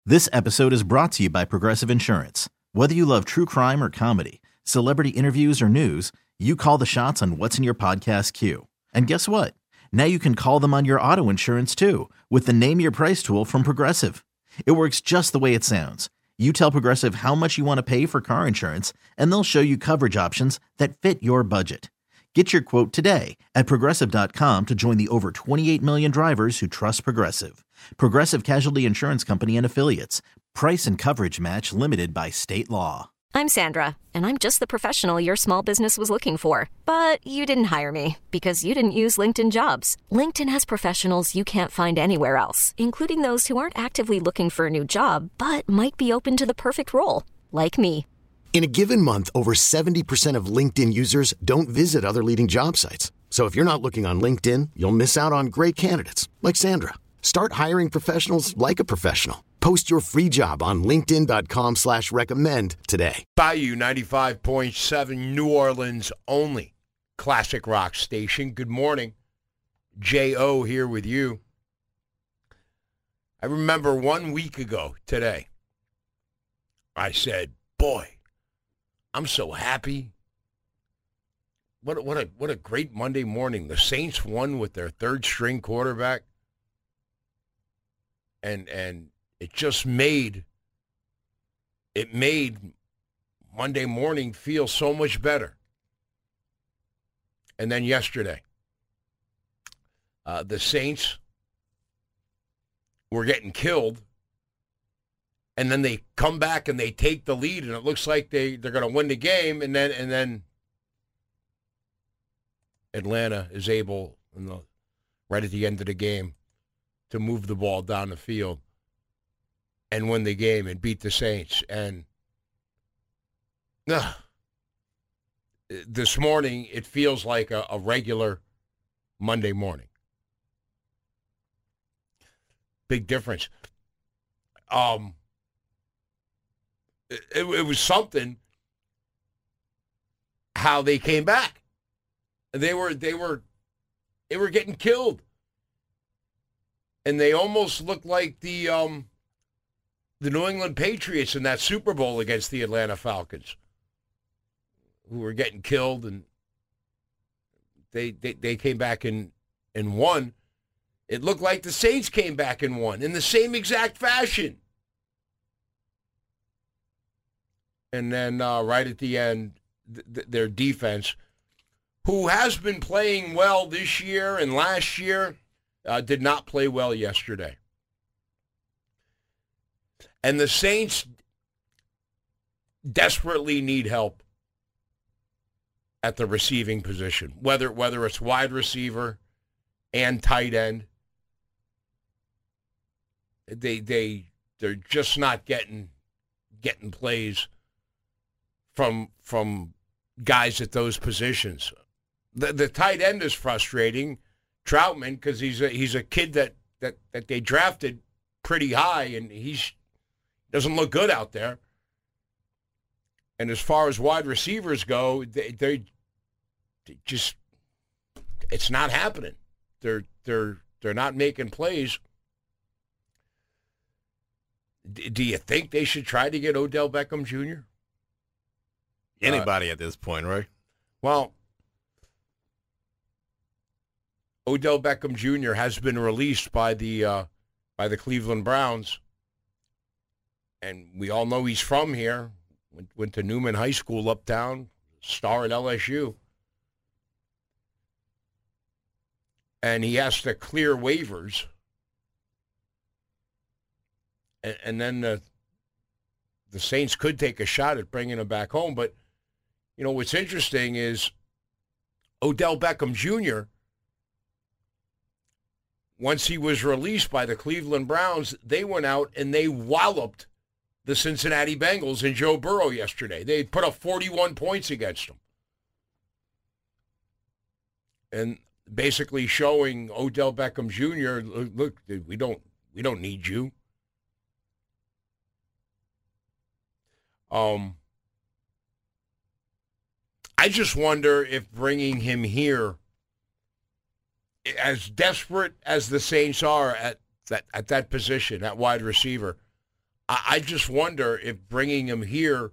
This episode is brought to you by Progressive Insurance. Whether you love true crime or comedy, celebrity interviews or news, you call the shots on what's in your podcast queue. And guess what? Now you can call them on your auto insurance too with the Name Your Price tool from Progressive. It works just the way it sounds. You tell Progressive how much you want to pay for car insurance, and they'll show you coverage options that fit your budget. Get your quote today at Progressive.com to join the over 28 million drivers who trust Progressive. Progressive Casualty Insurance Company and Affiliates. Price and coverage match limited by state law. I'm Sandra, and I'm just the professional your small business was looking for. But you didn't hire me because you didn't use LinkedIn Jobs. LinkedIn has professionals you can't find anywhere else, including those who aren't actively looking for a new job, but might be open to the perfect role, like me. In a given month, over 70% of LinkedIn users don't visit other leading job sites. So if you're not looking on LinkedIn, you'll miss out on great candidates like Sandra. Start hiring professionals like a professional. Post your free job on linkedin.com/recommend today. Bayou 95.7, New Orleans only classic rock station. Good morning. J.O. here with you. I remember 1 week ago today, I said, boy, I'm so happy. What a great Monday morning. The Saints won with their third string quarterback. And it just made Monday morning feel so much better. And then yesterday, the Saints were getting killed. And then they come back and they take the lead, and it looks like they're going to win the game. And then Atlanta is able, right at the end of the game, to move the ball down the field and win the game and beat the Saints. And this morning, it feels like a regular Monday morning. Big difference. It was something how they came back. They were getting killed. And they almost looked like the New England Patriots in that Super Bowl against the Atlanta Falcons, who were getting killed, and they came back and won. It looked like the Saints came back and won in the same exact fashion. And then right at the end, their defense, who has been playing well this year and last year, did not play well yesterday. And the Saints desperately need help at the receiving position, whether it's wide receiver and tight end. They're just not getting plays from guys at those positions. The tight end is frustrating, Troutman, because he's a kid that they drafted pretty high, and he doesn't look good out there. And as far as wide receivers go, they just, it's not happening. They're not making plays. Do you think they should try to get Odell Beckham Jr.? Anybody at this point, right? Well, Odell Beckham Jr. has been released by the Cleveland Browns, and we all know he's from here. Went to Newman High School uptown, star at LSU, and he has to clear waivers, and then the Saints could take a shot at bringing him back home. But you know what's interesting is Odell Beckham Jr., once he was released by the Cleveland Browns, they went out and they walloped the Cincinnati Bengals and Joe Burrow yesterday. They put up 41 points against them. And basically showing Odell Beckham Jr., look, we don't need you. I just wonder if bringing him here, as desperate as the Saints are at that position, at wide receiver, I just wonder if bringing him here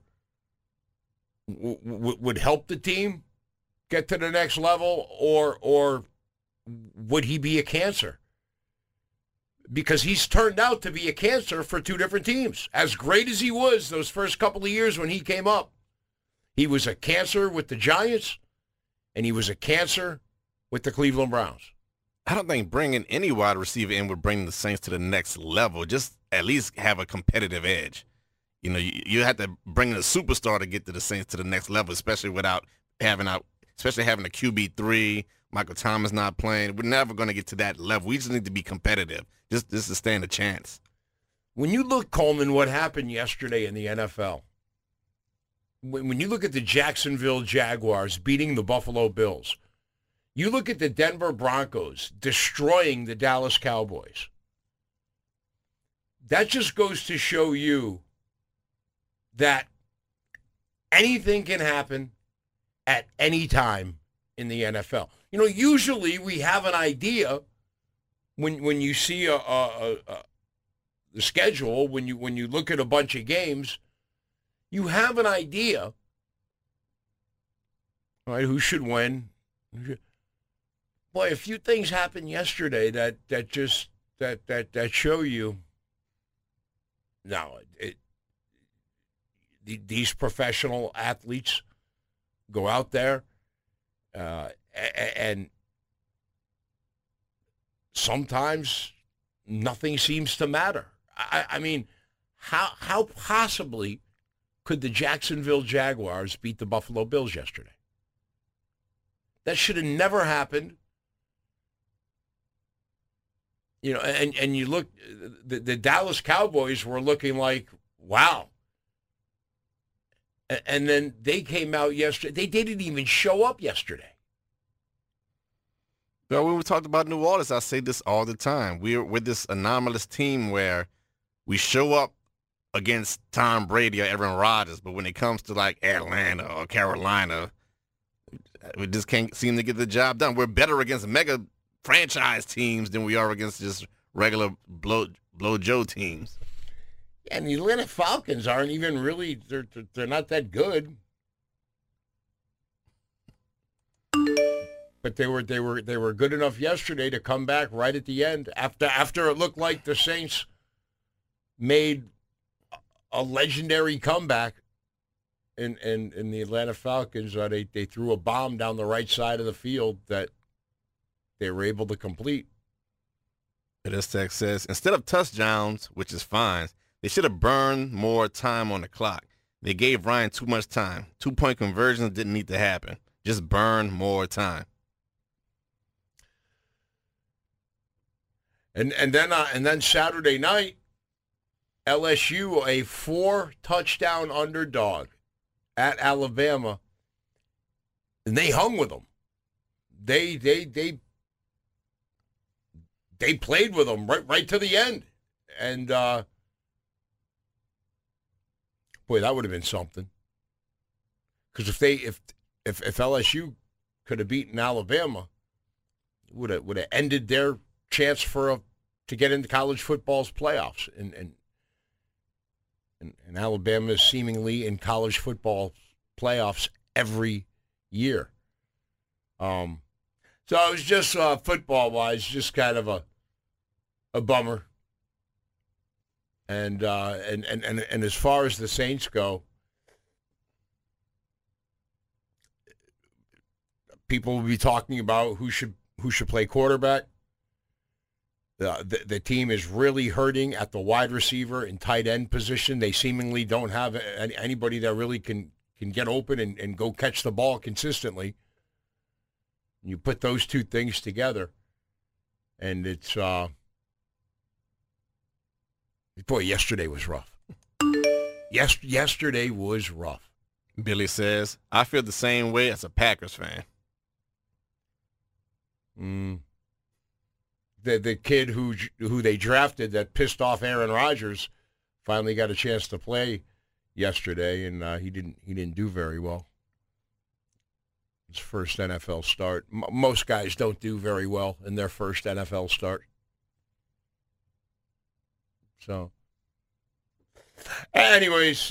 would help the team get to the next level, or would he be a cancer? Because he's turned out to be a cancer for two different teams. As great as he was those first couple of years when he came up, he was a cancer with the Giants, and he was a cancer with the Cleveland Browns. I don't think bringing any wide receiver in would bring the Saints to the next level. Just at least have a competitive edge. You know, you have to bring in a superstar to get to the Saints to the next level, especially having a QB3. Michael Thomas not playing. We're never going to get to that level. We just need to be competitive, just to stand a chance. When you look, Coleman, what happened yesterday in the NFL, when you look at the Jacksonville Jaguars beating the Buffalo Bills, you look at the Denver Broncos destroying the Dallas Cowboys, that just goes to show you that anything can happen at any time in the NFL. You know, usually we have an idea when you see the schedule, when you look at a bunch of games, you have an idea, right, who should win. Boy, a few things happened yesterday that show you. No, these professional athletes go out there, and sometimes nothing seems to matter. I mean, how possibly could the Jacksonville Jaguars beat the Buffalo Bills yesterday? That should have never happened. You know, and you look, the Dallas Cowboys were looking like, wow. And then they came out yesterday. They didn't even show up yesterday. Well, when we talked about New Orleans, I say this all the time. We're this anomalous team where we show up against Tom Brady or Aaron Rodgers, but when it comes to like Atlanta or Carolina, we just can't seem to get the job done. We're better against mega franchise teams than we are against just regular blow Joe teams. Yeah, and the Atlanta Falcons aren't even really, they're not that good. But they were good enough yesterday to come back right at the end after it looked like the Saints made a legendary comeback in the Atlanta Falcons. They threw a bomb down the right side of the field that they were able to complete. Tech says, instead of touchdowns, which is fine, they should have burned more time on the clock. They gave Ryan too much time. 2-point conversions didn't need to happen. Just burn more time. And then Saturday night, LSU, a 4-touchdown underdog at Alabama, and they hung with them. They played with them right to the end, and boy, that would have been something. Because if LSU could have beaten Alabama, it would have ended their chance to get into college football's playoffs, and Alabama is seemingly in college football playoffs every year. So it was just football-wise, just kind of a bummer. And as far as the Saints go, people will be talking about who should play quarterback. The team is really hurting at the wide receiver and tight end position. They seemingly don't have anybody that really can get open and go catch the ball consistently. You put those two things together, and it's boy, yesterday was rough. Yesterday was rough. Billy says, I feel the same way as a Packers fan. The kid who they drafted that pissed off Aaron Rodgers finally got a chance to play yesterday, and he didn't do very well. His first NFL start. Most guys don't do very well in their first NFL start. So, Anyways,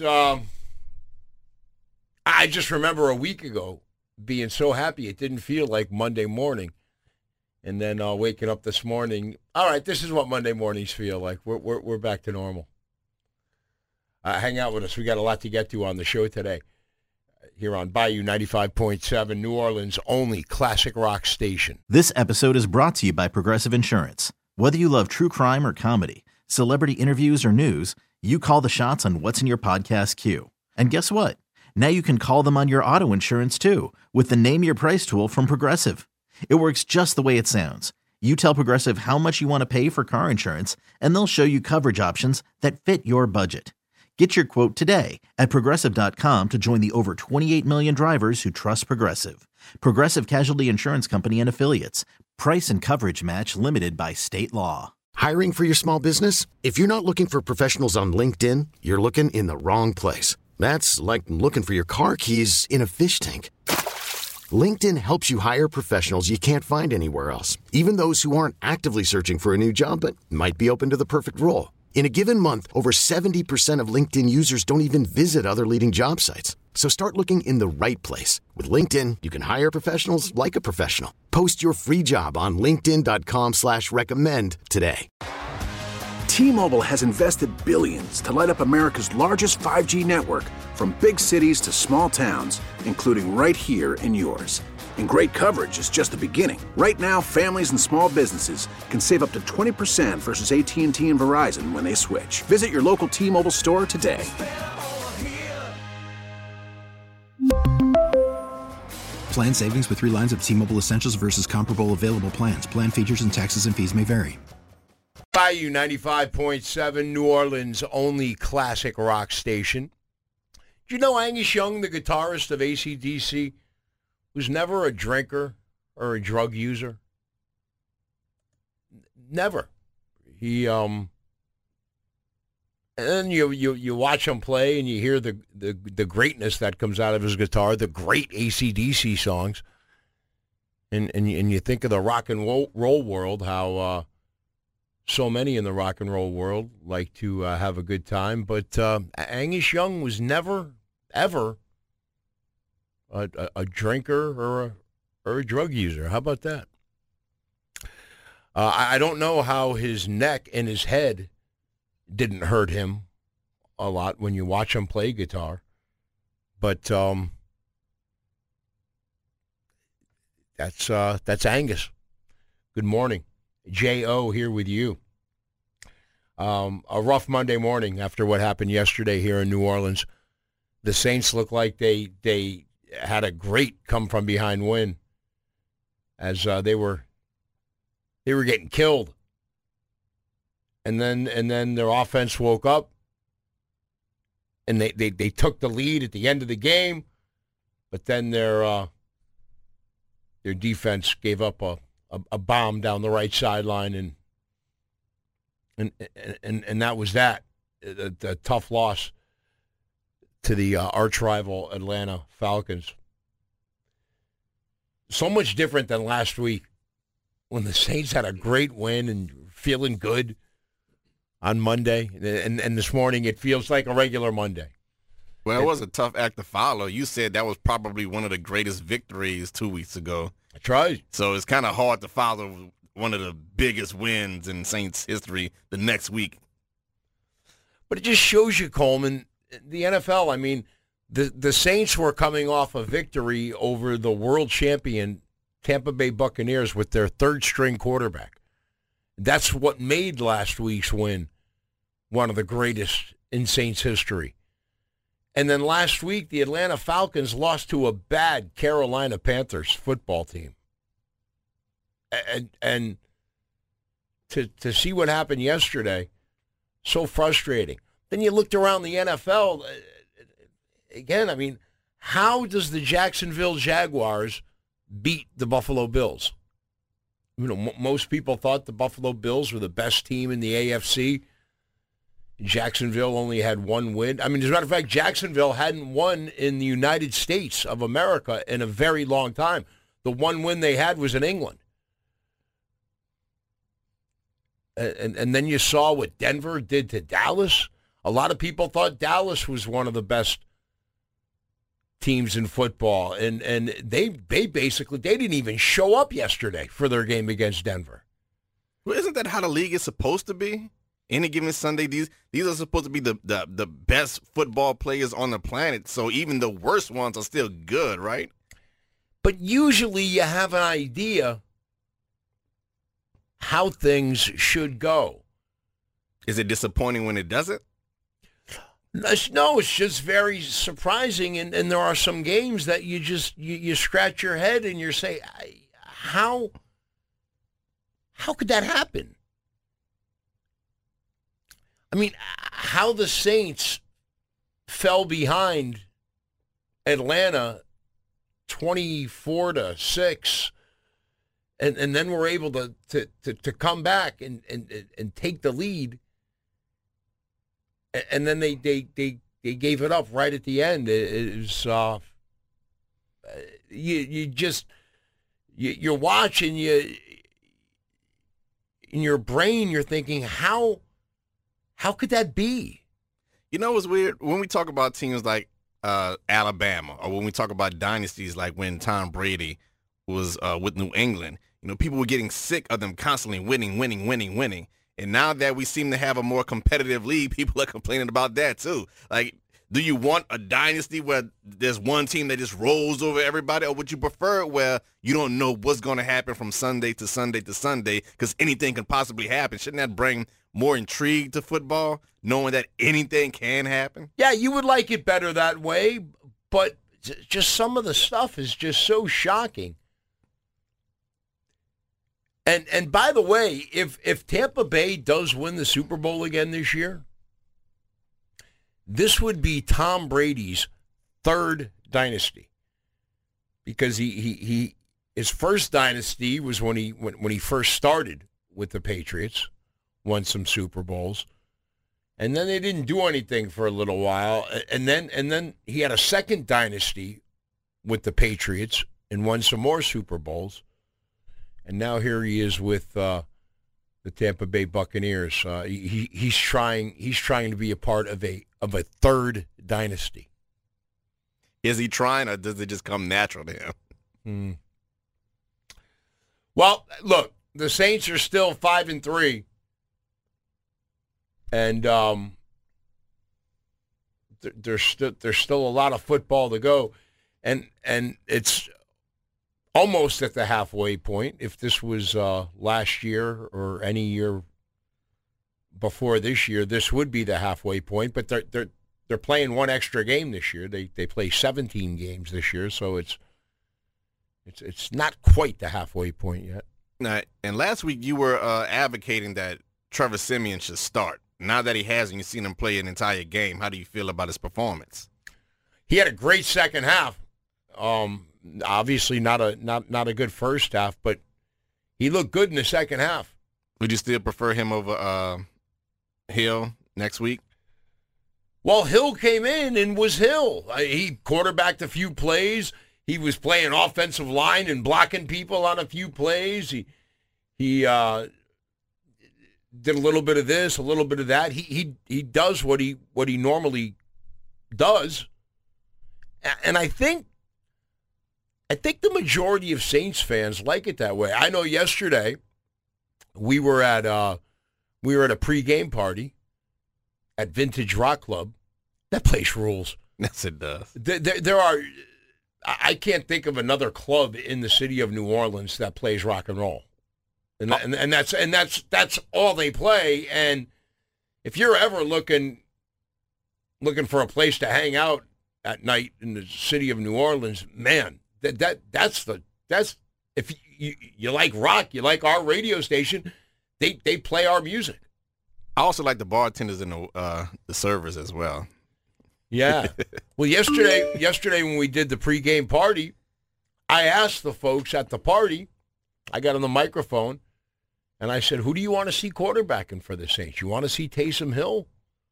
I just remember a week ago being so happy it didn't feel like Monday morning. And then waking up this morning, all right, this is what Monday mornings feel like. We're back to normal. Hang out with us. We got a lot to get to on the show today. Here on Bayou 95.7, New Orleans' only classic rock station. This episode is brought to you by Progressive Insurance. Whether you love true crime or comedy, celebrity interviews or news, you call the shots on what's in your podcast queue. And guess what? Now you can call them on your auto insurance too with the Name Your Price tool from Progressive. It works just the way it sounds. You tell Progressive how much you want to pay for car insurance, and they'll show you coverage options that fit your budget. Get your quote today at Progressive.com to join the over 28 million drivers who trust Progressive. Progressive Casualty Insurance Company and Affiliates. Price and coverage match limited by state law. Hiring for your small business? If you're not looking for professionals on LinkedIn, you're looking in the wrong place. That's like looking for your car keys in a fish tank. LinkedIn helps you hire professionals you can't find anywhere else, even those who aren't actively searching for a new job but might be open to the perfect role. In a given month, over 70% of LinkedIn users don't even visit other leading job sites. So start looking in the right place. With LinkedIn, you can hire professionals like a professional. Post your free job on linkedin.com/recommend today. T-Mobile has invested billions to light up America's largest 5G network, from big cities to small towns, including right here in yours. And great coverage is just the beginning. Right now, families and small businesses can save up to 20% versus AT&T and Verizon when they switch. Visit your local T-Mobile store today. Plan savings with 3 lines of T-Mobile Essentials versus comparable available plans. Plan features and taxes and fees may vary. Bayou 95.7, New Orleans' only classic rock station. Do you know Angus Young, the guitarist of AC/DC, was never a drinker or a drug user? Never. He and then you watch him play and you hear the greatness that comes out of his guitar, the great AC/DC songs, and you think of the rock and roll world, how so many in the rock and roll world like to have a good time, but Angus Young was never, ever a drinker or a drug user. How about that? I don't know how his neck and his head didn't hurt him a lot when you watch him play guitar, but that's Angus. Good morning. J.O. here with you. A rough Monday morning after what happened yesterday here in New Orleans. The Saints look like they had a great come-from-behind win as they were getting killed. And then their offense woke up, and they took the lead at the end of the game, but then their defense gave up a bomb down the right sideline, and that was that. A tough loss to the arch rival Atlanta Falcons. So much different than last week when the Saints had a great win and feeling good on Monday, and this morning it feels like a regular Monday. Well, it was a tough act to follow. You said that was probably one of the greatest victories 2 weeks ago. I tried. So it's kind of hard to follow one of the biggest wins in Saints history the next week. But it just shows you, Coleman, the NFL, I mean, the Saints were coming off a victory over the world champion Tampa Bay Buccaneers with their third-string quarterback. That's what made last week's win one of the greatest in Saints history. And then last week, the Atlanta Falcons lost to a bad Carolina Panthers football team. And to see what happened yesterday, so frustrating. Then you looked around the NFL. Again, I mean, how does the Jacksonville Jaguars beat the Buffalo Bills? You know, most people thought the Buffalo Bills were the best team in the AFC. Jacksonville only had one win. I mean, as a matter of fact, Jacksonville hadn't won in the United States of America in a very long time. The one win they had was in England. And then you saw what Denver did to Dallas. A lot of people thought Dallas was one of the best teams in football, and they basically didn't even show up yesterday for their game against Denver. Well, isn't that how the league is supposed to be? Any given Sunday, these are supposed to be the best football players on the planet, so even the worst ones are still good, right? But usually you have an idea how things should go. Is it disappointing when it doesn't? No, it's just very surprising, and there are some games that you scratch your head and you say, how could that happen? I mean, how the Saints fell behind Atlanta 24-6, and then were able to come back and take the lead, and then they gave it up right at the end. It was you're watching, in your brain you're thinking, how could that be? You know what's weird? When we talk about teams like Alabama, or when we talk about dynasties like when Tom Brady was with New England, people were getting sick of them constantly winning. And now that we seem to have a more competitive league, people are complaining about that too. Like, do you want a dynasty where there's one team that just rolls over everybody, or would you prefer it where you don't know what's going to happen from Sunday to Sunday to Sunday because anything can possibly happen? Shouldn't that bring more intrigue to football, knowing that anything can happen? Yeah, you would like it better that way, but just some of the stuff is just so shocking. And by the way, if Tampa Bay does win the Super Bowl again this year, this would be Tom Brady's third dynasty, because he his first dynasty was when he first started with the Patriots, won some Super Bowls, and then they didn't do anything for a little while, and then he had a second dynasty with the Patriots and won some more Super Bowls. And now here he is with the Tampa Bay Buccaneers. He's trying to be a part of a third dynasty. Is he trying, or does it just come natural to him? Well, look, the Saints are still 5-3, and there's still a lot of football to go, and it's almost at the halfway point. If this was last year or any year before this year, this would be the halfway point. But they're playing one extra game this year. They play 17 games this year, so it's not quite the halfway point yet. Now, and last week you were advocating that Trevor Siemian should start. Now that he has, and you've seen him play an entire game, how do you feel about his performance? He had a great second half. Obviously not a good first half, but he looked good in the second half. Would you still prefer him over Hill next week? Well, Hill came in and was Hill. He quarterbacked a few plays. He was playing offensive line and blocking people on a few plays. He did a little bit of this, a little bit of that. He does what he normally does, and I think the majority of Saints fans like it that way. I know yesterday we were at a pregame party at Vintage Rock Club. That place rules. Yes, it does. There are. I can't think of another club in the city of New Orleans that plays rock and roll, and that's all they play. And if you're ever looking for a place to hang out at night in the city of New Orleans, man. That's if you like rock, you like our radio station, they play our music. I also like the bartenders and the servers as well. Yeah. Well, yesterday when we did the pregame party, I asked the folks at the party, I got on the microphone, and I said, who do you want to see quarterbacking for the Saints? You want to see Taysom Hill?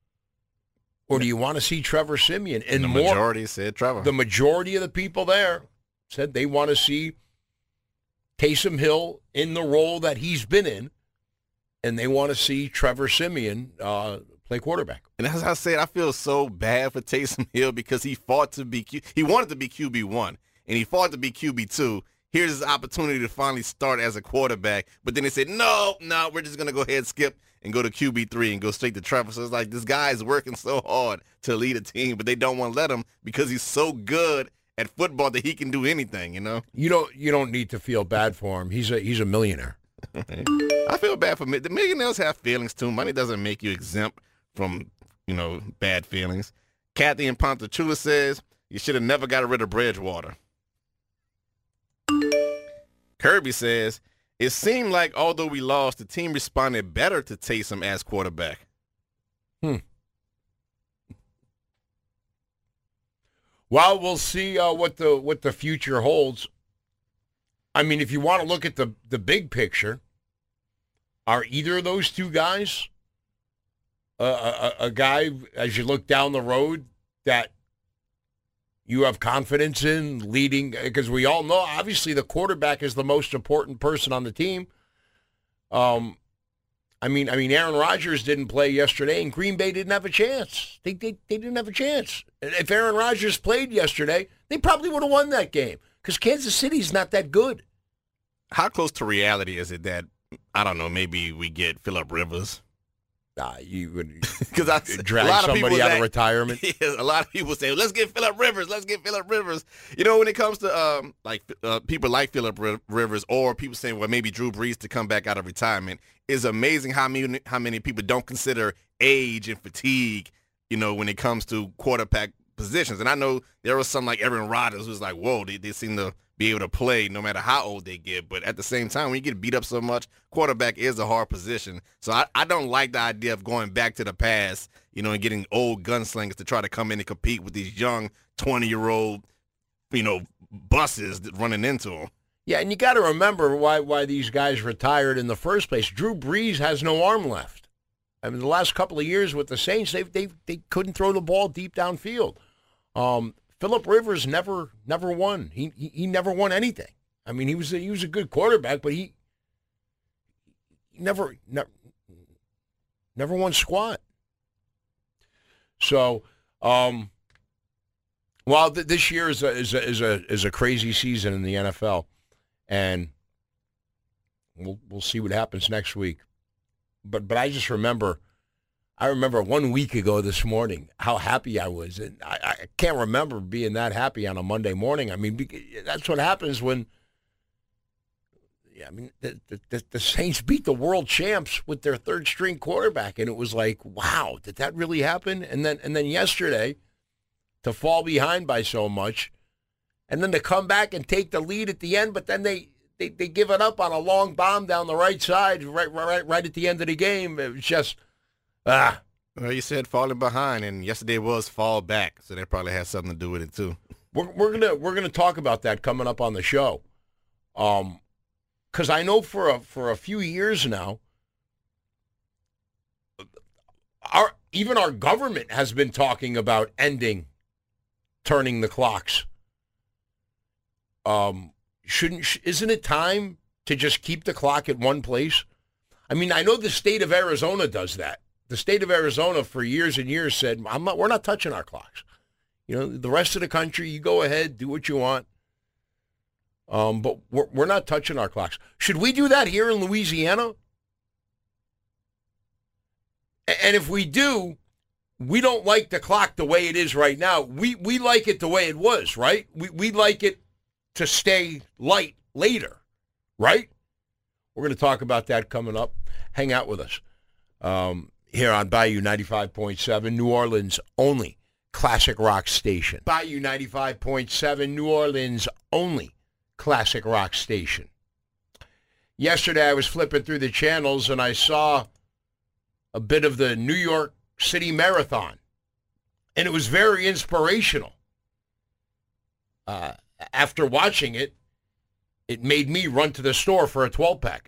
Or do you want to see Trevor Siemian? And the majority said Trevor. The majority of the people there said they want to see Taysom Hill in the role that he's been in, and they want to see Trevor Siemian play quarterback. And as I said, I feel so bad for Taysom Hill because he fought to be he wanted to be QB1 and he fought to be QB2. Here's his opportunity to finally start as a quarterback, but then they said, no, we're just going to go ahead and skip and go to QB3 and go straight to Trevor. So it's like this guy is working so hard to lead a team, but they don't want to let him because he's so good at football that he can do anything, you know? You don't need to feel bad for him. He's a millionaire. I feel bad for the millionaires have feelings too. Money doesn't make you exempt from, bad feelings. Kathy in Ponchatoula says, you should have never got rid of Bridgewater. Kirby says, it seemed like although we lost, the team responded better to Taysom as quarterback. Well, we'll see what the future holds. I mean, if you want to look at the big picture, are either of those two guys a guy, as you look down the road, that you have confidence in leading? Because we all know, obviously, the quarterback is the most important person on the team. I mean, Aaron Rodgers didn't play yesterday, and Green Bay didn't have a chance. They didn't have a chance. If Aaron Rodgers played yesterday, they probably would have won that game because Kansas City's not that good. How close to reality is it that, I don't know, maybe we get Phillip Rivers? You would drag somebody out of retirement. Yeah, a lot of people say, let's get Phillip Rivers. Let's get Phillip Rivers. When it comes to people like Phillip Rivers, or people saying, well, maybe Drew Brees to come back out of retirement, it's amazing how many people don't consider age and fatigue, when it comes to quarterback positions. And I know there was some like Aaron Rodgers who's like, whoa, they seem to be able to play no matter how old they get. But at the same time, when you get beat up so much, quarterback is a hard position. So I don't like the idea of going back to the past, and getting old gunslingers to try to come in and compete with these young 20-year-old, buses running into them. Yeah, and you got to remember why these guys retired in the first place. Drew Brees has no arm left. I mean, the last couple of years with the Saints, they couldn't throw the ball deep downfield. Phillip Rivers never won. He never won anything. I mean, he was a good quarterback, but he never won squat. So, while this year is a crazy season in the NFL, and we'll see what happens next week. But I just remember. I remember 1 week ago this morning how happy I was. And I can't remember being that happy on a Monday morning. I mean, that's what happens when, the Saints beat the world champs with their third-string quarterback. And it was like, wow, did that really happen? And then yesterday, to fall behind by so much, and then to come back and take the lead at the end, but then they give it up on a long bomb down the right side right at the end of the game. It was just... Well, you said falling behind, and yesterday was fall back, so that probably has something to do with it too. We're gonna talk about that coming up on the show, because I know for a few years now, even our government has been talking about turning the clocks. Isn't it time to just keep the clock at one place? I mean, I know the state of Arizona does that. The state of Arizona for years and years said, we're not touching our clocks. The rest of the country, you go ahead, do what you want. But we're not touching our clocks. Should we do that here in Louisiana? And if we do, we don't like the clock the way it is right now. We like it the way it was, right? We like it to stay light later, right? We're going to talk about that coming up. Hang out with us. Here on Bayou 95.7, New Orleans' only classic rock station. Bayou 95.7, New Orleans' only classic rock station. Yesterday I was flipping through the channels and I saw a bit of the New York City Marathon. And it was very inspirational. After watching it, it made me run to the store for a 12-pack.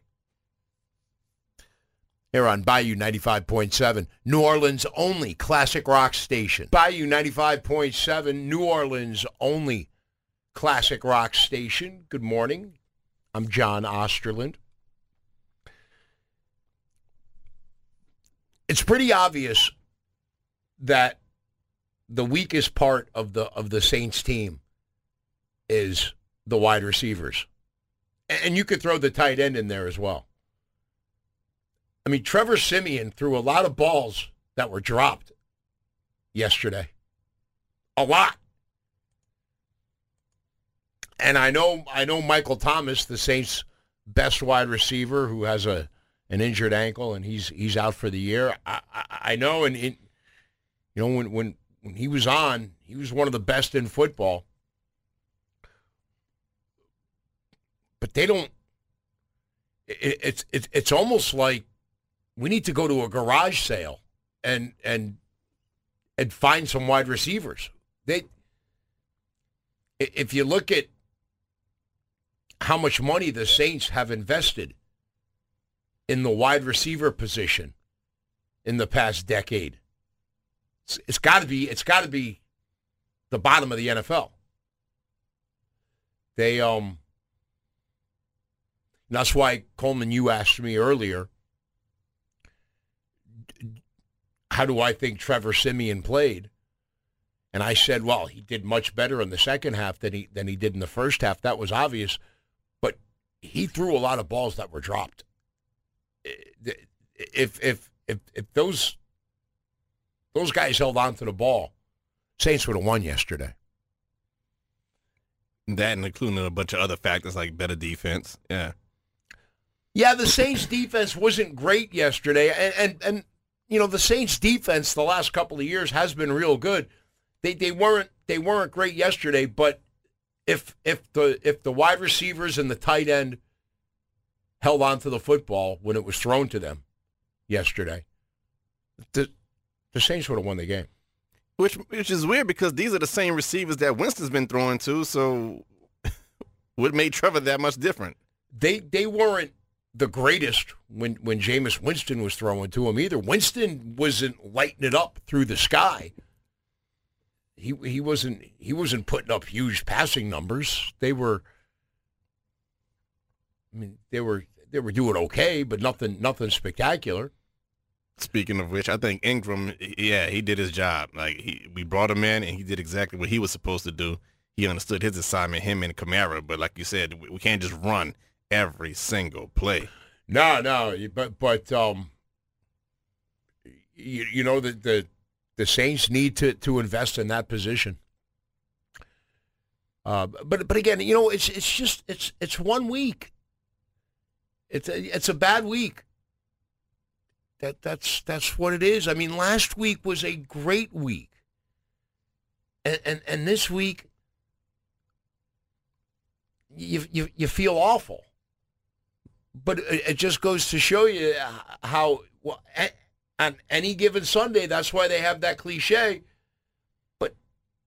Here on Bayou 95.7, New Orleans' only classic rock station. Bayou 95.7, New Orleans' only classic rock station. Good morning. I'm John Osterland. It's pretty obvious that the weakest part of the Saints team is the wide receivers. And you could throw the tight end in there as well. I mean, Trevor Siemian threw a lot of balls that were dropped yesterday. A lot. And I know Michael Thomas, the Saints' best wide receiver, who has an injured ankle and he's out for the year. I know, and when he was on, he was one of the best in football. But they don't. It's almost like we need to go to a garage sale and find some wide receivers. If you look at how much money the Saints have invested in the wide receiver position in the past decade, it's got to be the bottom of the NFL. That's why, Coleman, you asked me earlier, how do I think Trevor Siemian played? And I said, well, he did much better in the second half than he did in the first half. That was obvious. But he threw a lot of balls that were dropped. If those guys held on to the ball, Saints would have won yesterday. That and including a bunch of other factors like better defense. Yeah. Yeah, the Saints defense wasn't great yesterday. And the Saints defense the last couple of years has been real good. They weren't great yesterday, but if the wide receivers and the tight end held on to the football when it was thrown to them yesterday, the Saints would have won the game. Which is weird because these are the same receivers that Winston's been throwing to, so what made Trevor that much different? They weren't the greatest when Jameis Winston was throwing to him either. Winston wasn't lighting it up through the sky. He wasn't putting up huge passing numbers. They were doing okay, but nothing spectacular. Speaking of which, I think Ingram, he did his job. Like we brought him in, and he did exactly what he was supposed to do. He understood his assignment, him and Kamara. But like you said, we can't just run every single play. No, but the Saints need to invest in that position. But again, it's 1 week. It's a bad week. That's what it is. I mean, last week was a great week, and this week you feel awful. But it just goes to show you how on any given Sunday, that's why they have that cliche. But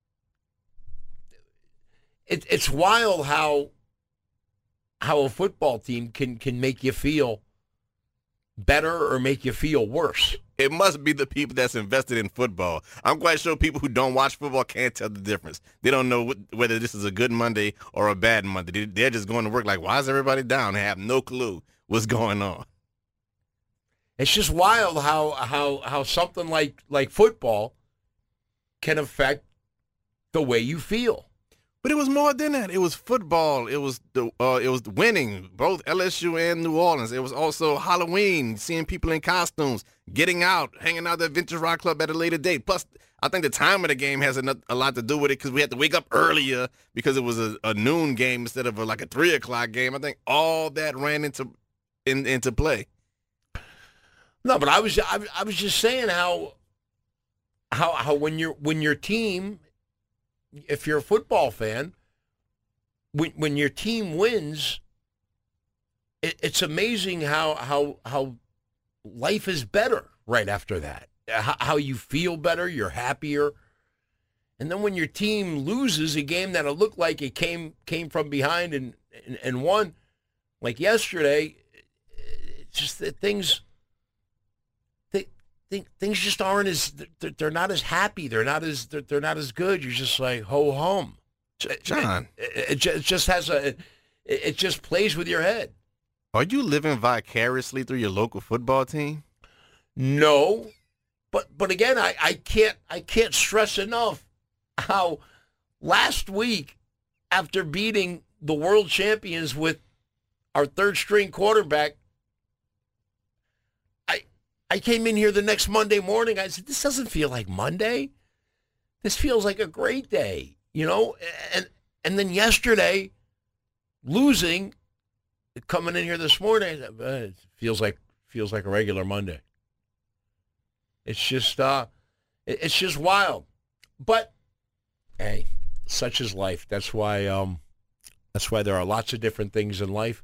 it's wild how a football team can make you feel better or make you feel worse. It must be the people that's invested in football. I'm quite sure people who don't watch football can't tell the difference. They don't know whether this is a good Monday or a bad Monday. They're just going to work like, why is everybody down? They have no clue what's going on. It's just wild how something like football can affect the way you feel. But it was more than that. It was football. It was winning, both LSU and New Orleans. It was also Halloween, seeing people in costumes, getting out, hanging out at the Vintage Rock Club at a later date. Plus, I think the time of the game has a lot to do with it because we had to wake up earlier because it was a noon game instead of a 3 o'clock game. I think all that ran into play. No, but I was just saying how when your team, if you're a football fan, when your team wins, it's amazing how life is better right after that. How you feel better, you're happier. And then when your team loses a game that it looked like it came from behind and won, like yesterday, it's just that things just aren't as, they're not as happy. They're not as good. You're just like, ho hum. John. It just plays with your head. Are you living vicariously through your local football team? No, But again, I can't stress enough how last week, after beating the world champions with our third-string quarterback, I came in here the next Monday morning. I said, this doesn't feel like Monday. This feels like a great day, you know? And then yesterday, losing, coming in here this morning, it feels like a regular Monday. It's just wild. But hey, such is life. That's why there are lots of different things in life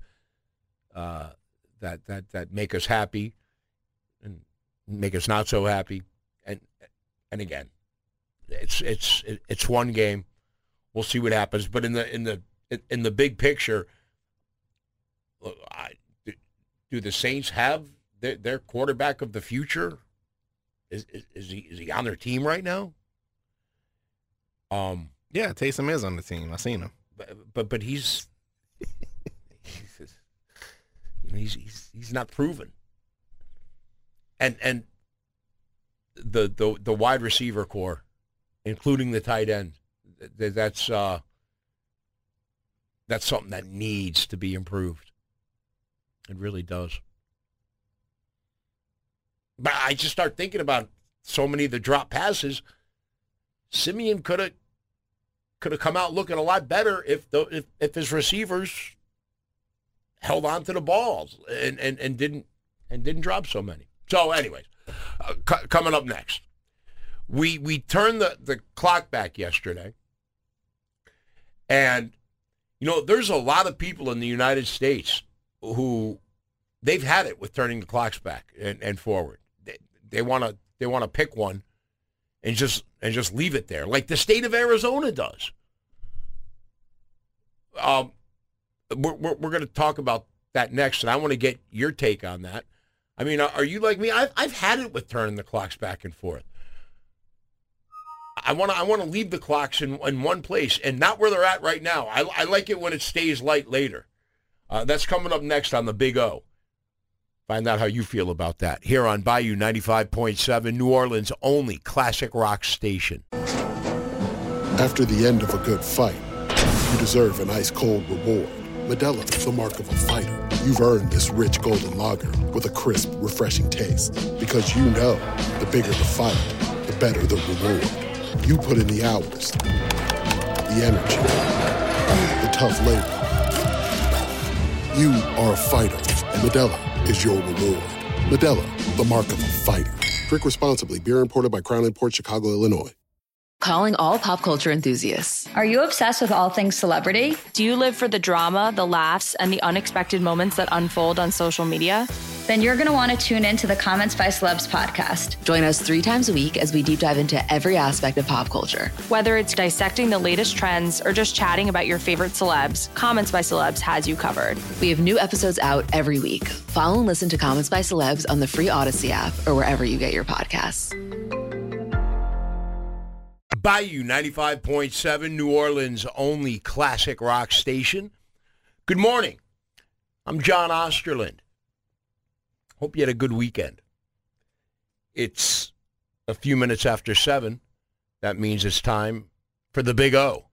that make us happy and make us not so happy. And again, it's one game. We'll see what happens. But in the big picture, do the Saints have their quarterback of the future? Is he on their team right now? Yeah, Taysom is on the team. I've seen him. But he's not proven. And the wide receiver core, including the tight end, that's something that needs to be improved. It really does. But I just start thinking about so many of the drop passes. Simeon could have come out looking a lot better if his receivers held on to the balls and didn't drop so many. So, anyways, coming up next, we turned the clock back yesterday, and you know there's a lot of people in the United States who they've had it with turning the clocks back and forward. They want to pick one and just leave it there, like the state of Arizona does. We're going to talk about that next, and I want to get your take on that. I mean, are you like me? I've had it with turning the clocks back and forth. I want to leave the clocks in one place and not where they're at right now. I like it when it stays light later. That's coming up next on the Big O. Find out how you feel about that here on Bayou 95.7, New Orleans' only classic rock station. After the end of a good fight, you deserve an ice-cold reward. Modelo is the mark of a fighter. You've earned this rich golden lager with a crisp, refreshing taste. Because you know, the bigger the fight, the better the reward. You put in the hours, the energy, the tough labor. You are a fighter, and Modelo is your reward. Modelo, the mark of a fighter. Drink responsibly. Beer imported by Crown Imports, Chicago, Illinois. Calling all pop culture enthusiasts. Are you obsessed with all things celebrity? Do you live for the drama, the laughs, and the unexpected moments that unfold on social media? Then you're going to want to tune in to the Comments by Celebs podcast. Join us 3 times a week as we deep dive into every aspect of pop culture. Whether it's dissecting the latest trends or just chatting about your favorite celebs, Comments by Celebs has you covered. We have new episodes out every week. Follow and listen to Comments by Celebs on the free Odyssey app or wherever you get your podcasts. Bayou 95.7, New Orleans' only classic rock station. Good morning. I'm John Osterland. Hope you had a good weekend. It's a few minutes after 7. That means it's time for the Big O.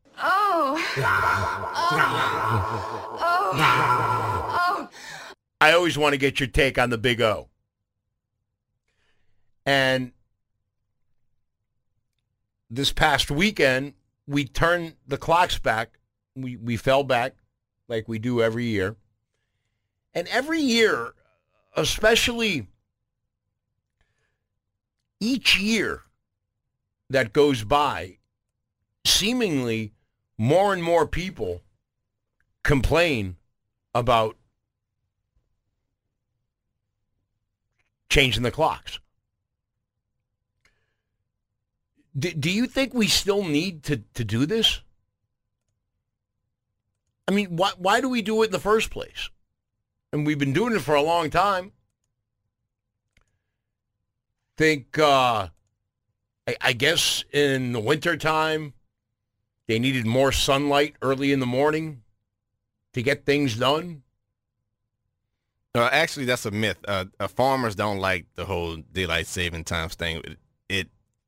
I always want to get your take on the Big O. And this past weekend, we turned the clocks back. We fell back like we do every year. And every year, especially each year that goes by, seemingly more and more people complain about changing the clocks. Do you think we still need to do this? I mean, why do we do it in the first place? And we've been doing it for a long time. I guess in the wintertime, they needed more sunlight early in the morning to get things done. Actually, that's a myth. Farmers don't like the whole daylight saving time thing.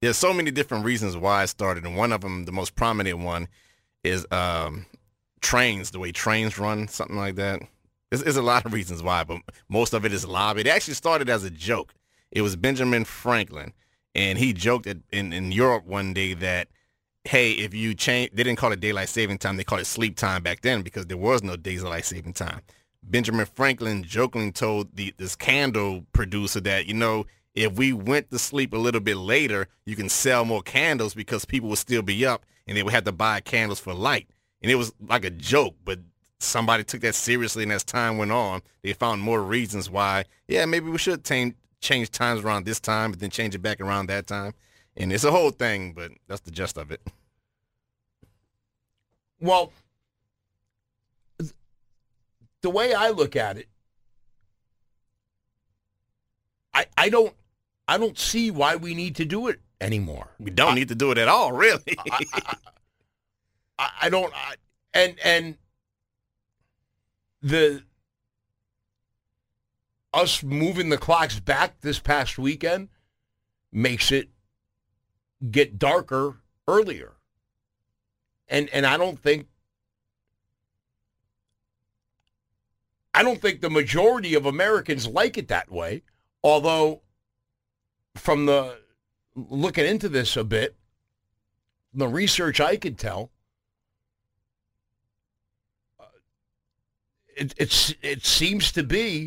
There's so many different reasons why it started, and one of them, the most prominent one, is trains, the way trains run, something like that. There's a lot of reasons why, but most of it is lobby. It actually started as a joke. It was Benjamin Franklin, and he joked in Europe one day that, hey, if you change, they didn't call it daylight saving time, they called it sleep time back then because there was no daylight saving time. Benjamin Franklin jokingly told this candle producer that, if we went to sleep a little bit later, you can sell more candles because people would still be up and they would have to buy candles for light. And it was like a joke, but somebody took that seriously, and as time went on, they found more reasons why, maybe we should change times around this time, but then change it back around that time. And it's a whole thing, but that's the gist of it. Well, the way I look at it, I don't see why we need to do it anymore. We don't need to do it at all, really. I don't. And us moving the clocks back this past weekend makes it get darker earlier. And I don't think the majority of Americans like it that way. Although, from the looking into this a bit, the research I could tell, it seems to be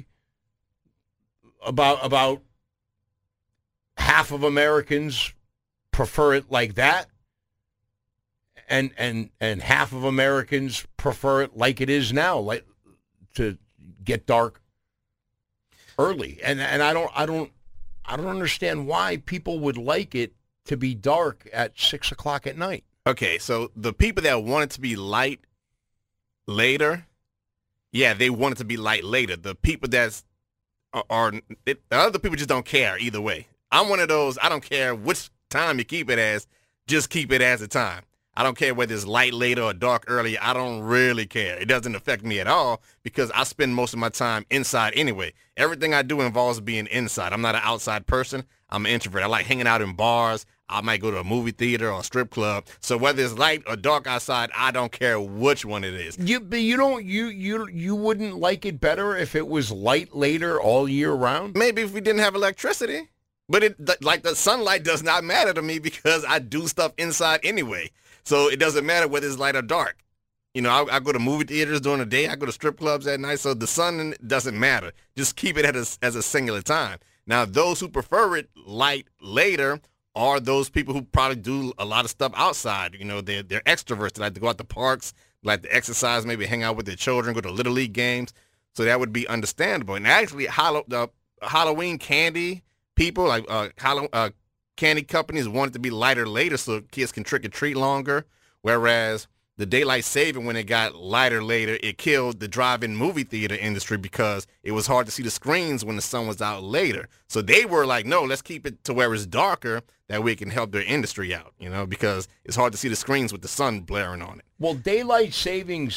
about half of Americans prefer it like that, and half of Americans prefer it like it is now, like to get dark early. And I don't understand why people would like it to be dark at 6 o'clock at night. Okay, so the people that want it to be light later, they want it to be light later. The people the other people just don't care either way. I'm one of those, I don't care which time you keep it as, just keep it as a time. I don't care whether it's light later or dark earlier. I don't really care. It doesn't affect me at all because I spend most of my time inside anyway. Everything I do involves being inside. I'm not an outside person. I'm an introvert. I like hanging out in bars. I might go to a movie theater or a strip club. So whether it's light or dark outside, I don't care which one it is. You wouldn't like it better if it was light later all year round? Maybe if we didn't have electricity. But the sunlight does not matter to me because I do stuff inside anyway. So it doesn't matter whether it's light or dark. I go to movie theaters during the day. I go to strip clubs at night. So the sun doesn't matter. Just keep it as a singular time. Now, those who prefer it light later are those people who probably do a lot of stuff outside. They're extroverts. They like to go out to parks, like to exercise, maybe hang out with their children, go to Little League games. So that would be understandable. And actually, Halloween candy people, like candy companies, want it to be lighter later so kids can trick or treat longer. Whereas the daylight saving, when it got lighter later, it killed the drive-in movie theater industry because it was hard to see the screens when the sun was out later. So they were like, no, let's keep it to where it's darker. That way it can help their industry out, because it's hard to see the screens with the sun blaring on it. Well, daylight saving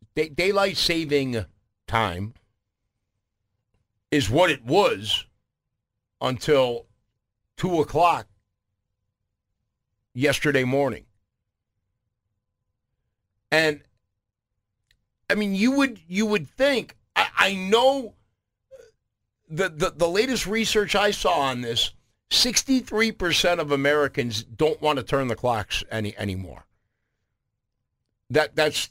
time is what it was until 2 o'clock yesterday morning. And I mean, you would think, I know the latest research I saw on this, 63% of Americans don't want to turn the clocks anymore. That's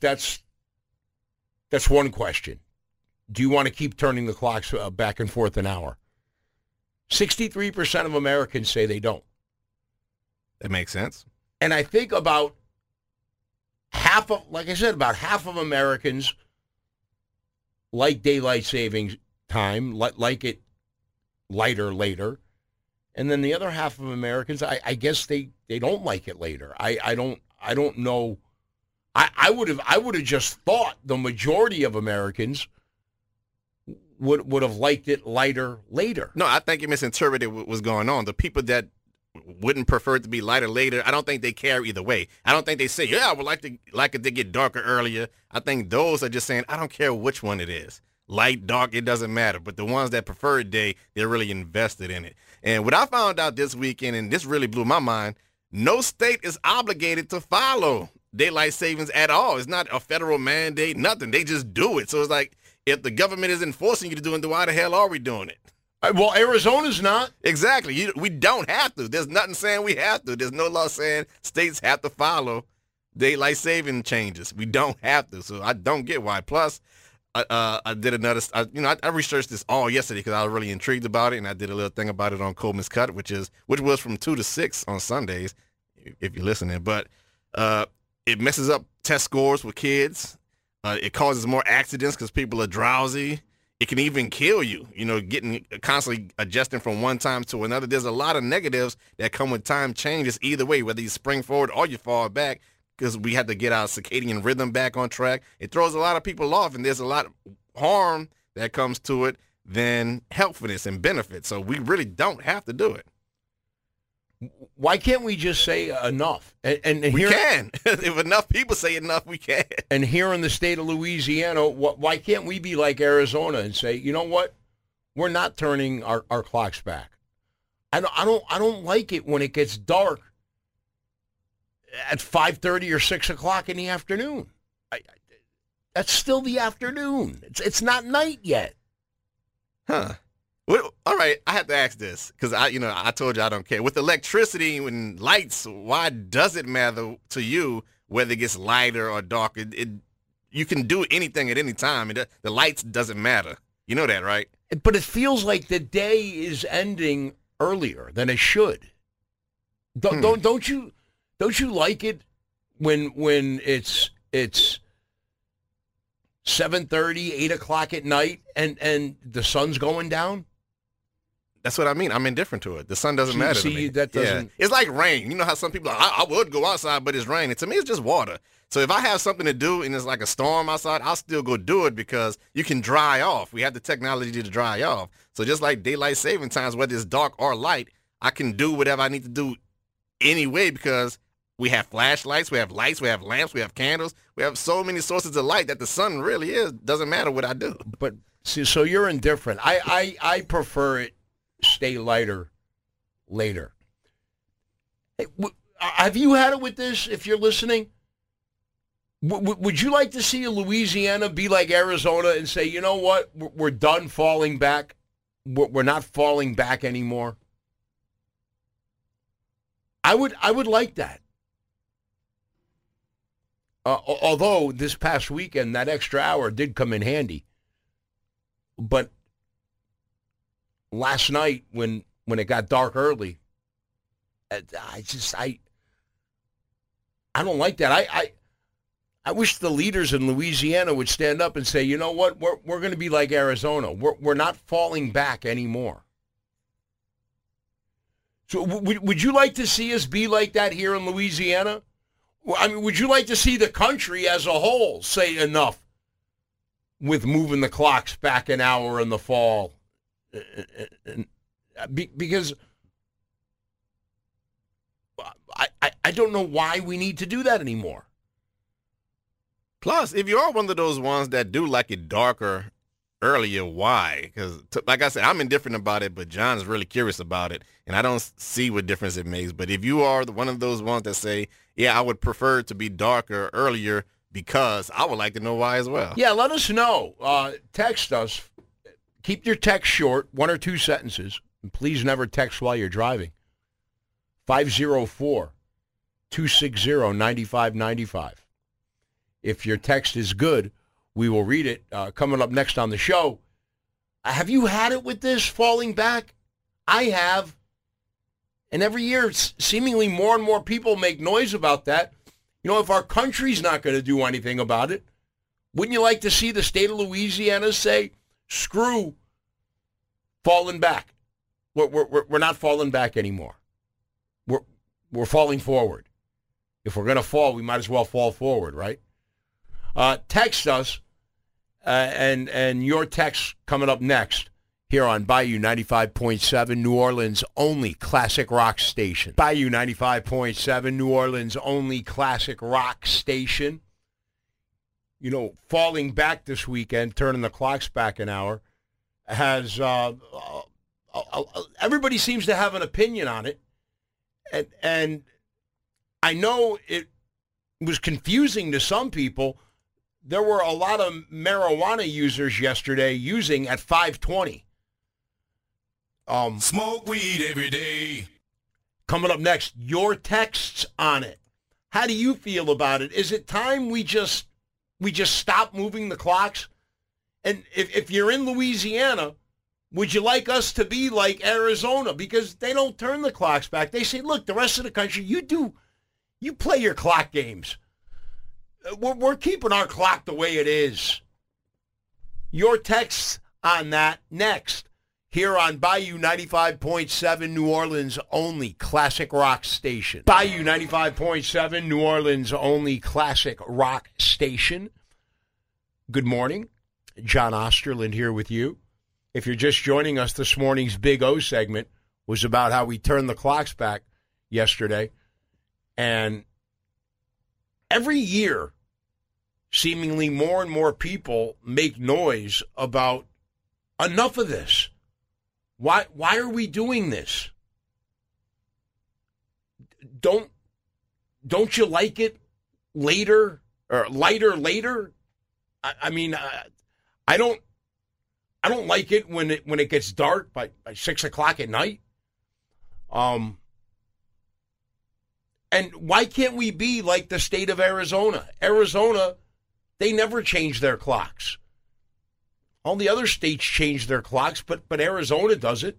one question. Do you want to keep turning the clocks back and forth an hour? 63% of Americans say they don't. That makes sense. And I think about half of Americans like daylight savings time, like it lighter later. And then the other half of Americans, I guess they don't like it later. I don't know. I would have just thought the majority of Americans would have liked it lighter later. No, I think you misinterpreted what was going on. The people that wouldn't prefer it to be lighter later, I don't think they care either way. I don't think they say, I would like it to get darker earlier. I think those are just saying, I don't care which one it is. Light, dark, it doesn't matter. But the ones that prefer day, they're really invested in it. And what I found out this weekend, and this really blew my mind, no state is obligated to follow daylight savings at all. It's not a federal mandate, nothing. They just do it. So it's like, if the government is enforcing you to do it, then why the hell are we doing it? Well, Arizona's not. Exactly. We don't have to. There's nothing saying we have to. There's no law saying states have to follow daylight saving changes. We don't have to. So I don't get why. Plus, I did another. I researched this all yesterday because I was really intrigued about it, and I did a little thing about it on Coleman's Cut, which was from 2 to 6 on Sundays, if you're listening. But it messes up test scores with kids. It causes more accidents because people are drowsy. It can even kill you, getting constantly adjusting from one time to another. There's a lot of negatives that come with time changes either way, whether you spring forward or you fall back, because we have to get our circadian rhythm back on track. It throws a lot of people off, and there's a lot of harm that comes to it than helpfulness and benefit. So we really don't have to do it. Why can't we just say enough? And we can. If enough people say enough, we can. And here in the state of Louisiana, why can't we be like Arizona and say, you know what? We're not turning our clocks back. I don't like it when it gets dark at 5:30 or 6 o'clock in the afternoon. That's still the afternoon. It's not night yet. Huh. Well, all right, I have to ask this because I told you I don't care. With electricity and lights, why does it matter to you whether it gets lighter or darker? You can do anything at any time. The lights doesn't matter. You know that, right? But it feels like the day is ending earlier than it should. Don't you like it when it's 7:30, 8 o'clock at night and the sun's going down? That's what I mean. I'm indifferent to it. The sun doesn't matter to me. That doesn't. Yeah. It's like rain. You know how some people are, I would go outside, but it's raining. To me, it's just water. So if I have something to do and it's like a storm outside, I'll still go do it because you can dry off. We have the technology to dry off. So just like daylight saving times, whether it's dark or light, I can do whatever I need to do anyway because we have flashlights, we have lights, we have lamps, we have candles. We have so many sources of light that the sun really doesn't matter what I do. But see, so you're indifferent. I prefer it stay lighter later. Hey, have you had it with this, if you're listening? Would you like to see Louisiana be like Arizona and say, you know what, we're done falling back? We're not falling back anymore? I would like that. Although this past weekend, that extra hour did come in handy. But last night, when it got dark early, I don't like that. I wish the leaders in Louisiana would stand up and say, you know what, we're going to be like Arizona. We're not falling back anymore. So would you like to see us be like that here in Louisiana? I mean, would you like to see the country as a whole say enough with moving the clocks back an hour in the fall? Because I don't know why we need to do that anymore. Plus, if you are one of those ones that do like it darker earlier, why? Because, like I said, I'm indifferent about it, but John's really curious about it, and I don't see what difference it makes. But if you are one of those ones that say, yeah, I would prefer it to be darker earlier because I would like to know why as well. Yeah, let us know. Text us. Keep your text short, 1 or 2 sentences, and please never text while you're driving. 504-260-9595. If your text is good, we will read it coming up next on the show. Have you had it with this falling back? I have. And every year, seemingly more and more people make noise about that. You know, if our country's not going to do anything about it, wouldn't you like to see the state of Louisiana say, screw falling back? We're not falling back anymore. We're falling forward. If we're going to fall, we might as well fall forward, right? Text us, and your text coming up next here on Bayou 95.7, New Orleans' only classic rock station. Bayou 95.7, New Orleans' only classic rock station. You know, falling back this weekend, turning the clocks back an hour, has everybody seems to have an opinion on it, and I know it was confusing to some people. There were a lot of marijuana users yesterday using at 5:20. Smoke weed every day. Coming up next, your texts on it. How do you feel about it? Is it time we just stop moving the clocks? And if you're in Louisiana, would you like us to be like Arizona? Because they don't turn the clocks back. They say, look, the rest of the country, you play your clock games. We're keeping our clock the way it is. Your texts on that next. Here on Bayou 95.7, New Orleans' only classic rock station. Bayou 95.7, New Orleans' only classic rock station. Good morning. John Osterland here with you. If you're just joining us, this morning's Big O segment was about how we turned the clocks back yesterday. And every year, seemingly more and more people make noise about enough of this. Why are we doing this? Don't you like it later or lighter later? I mean, I don't like it when it gets dark by 6 o'clock at night. And why can't we be like the state of Arizona? Arizona, they never change their clocks. All the other states change their clocks, but Arizona does it.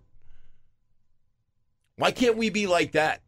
Why can't we be like that?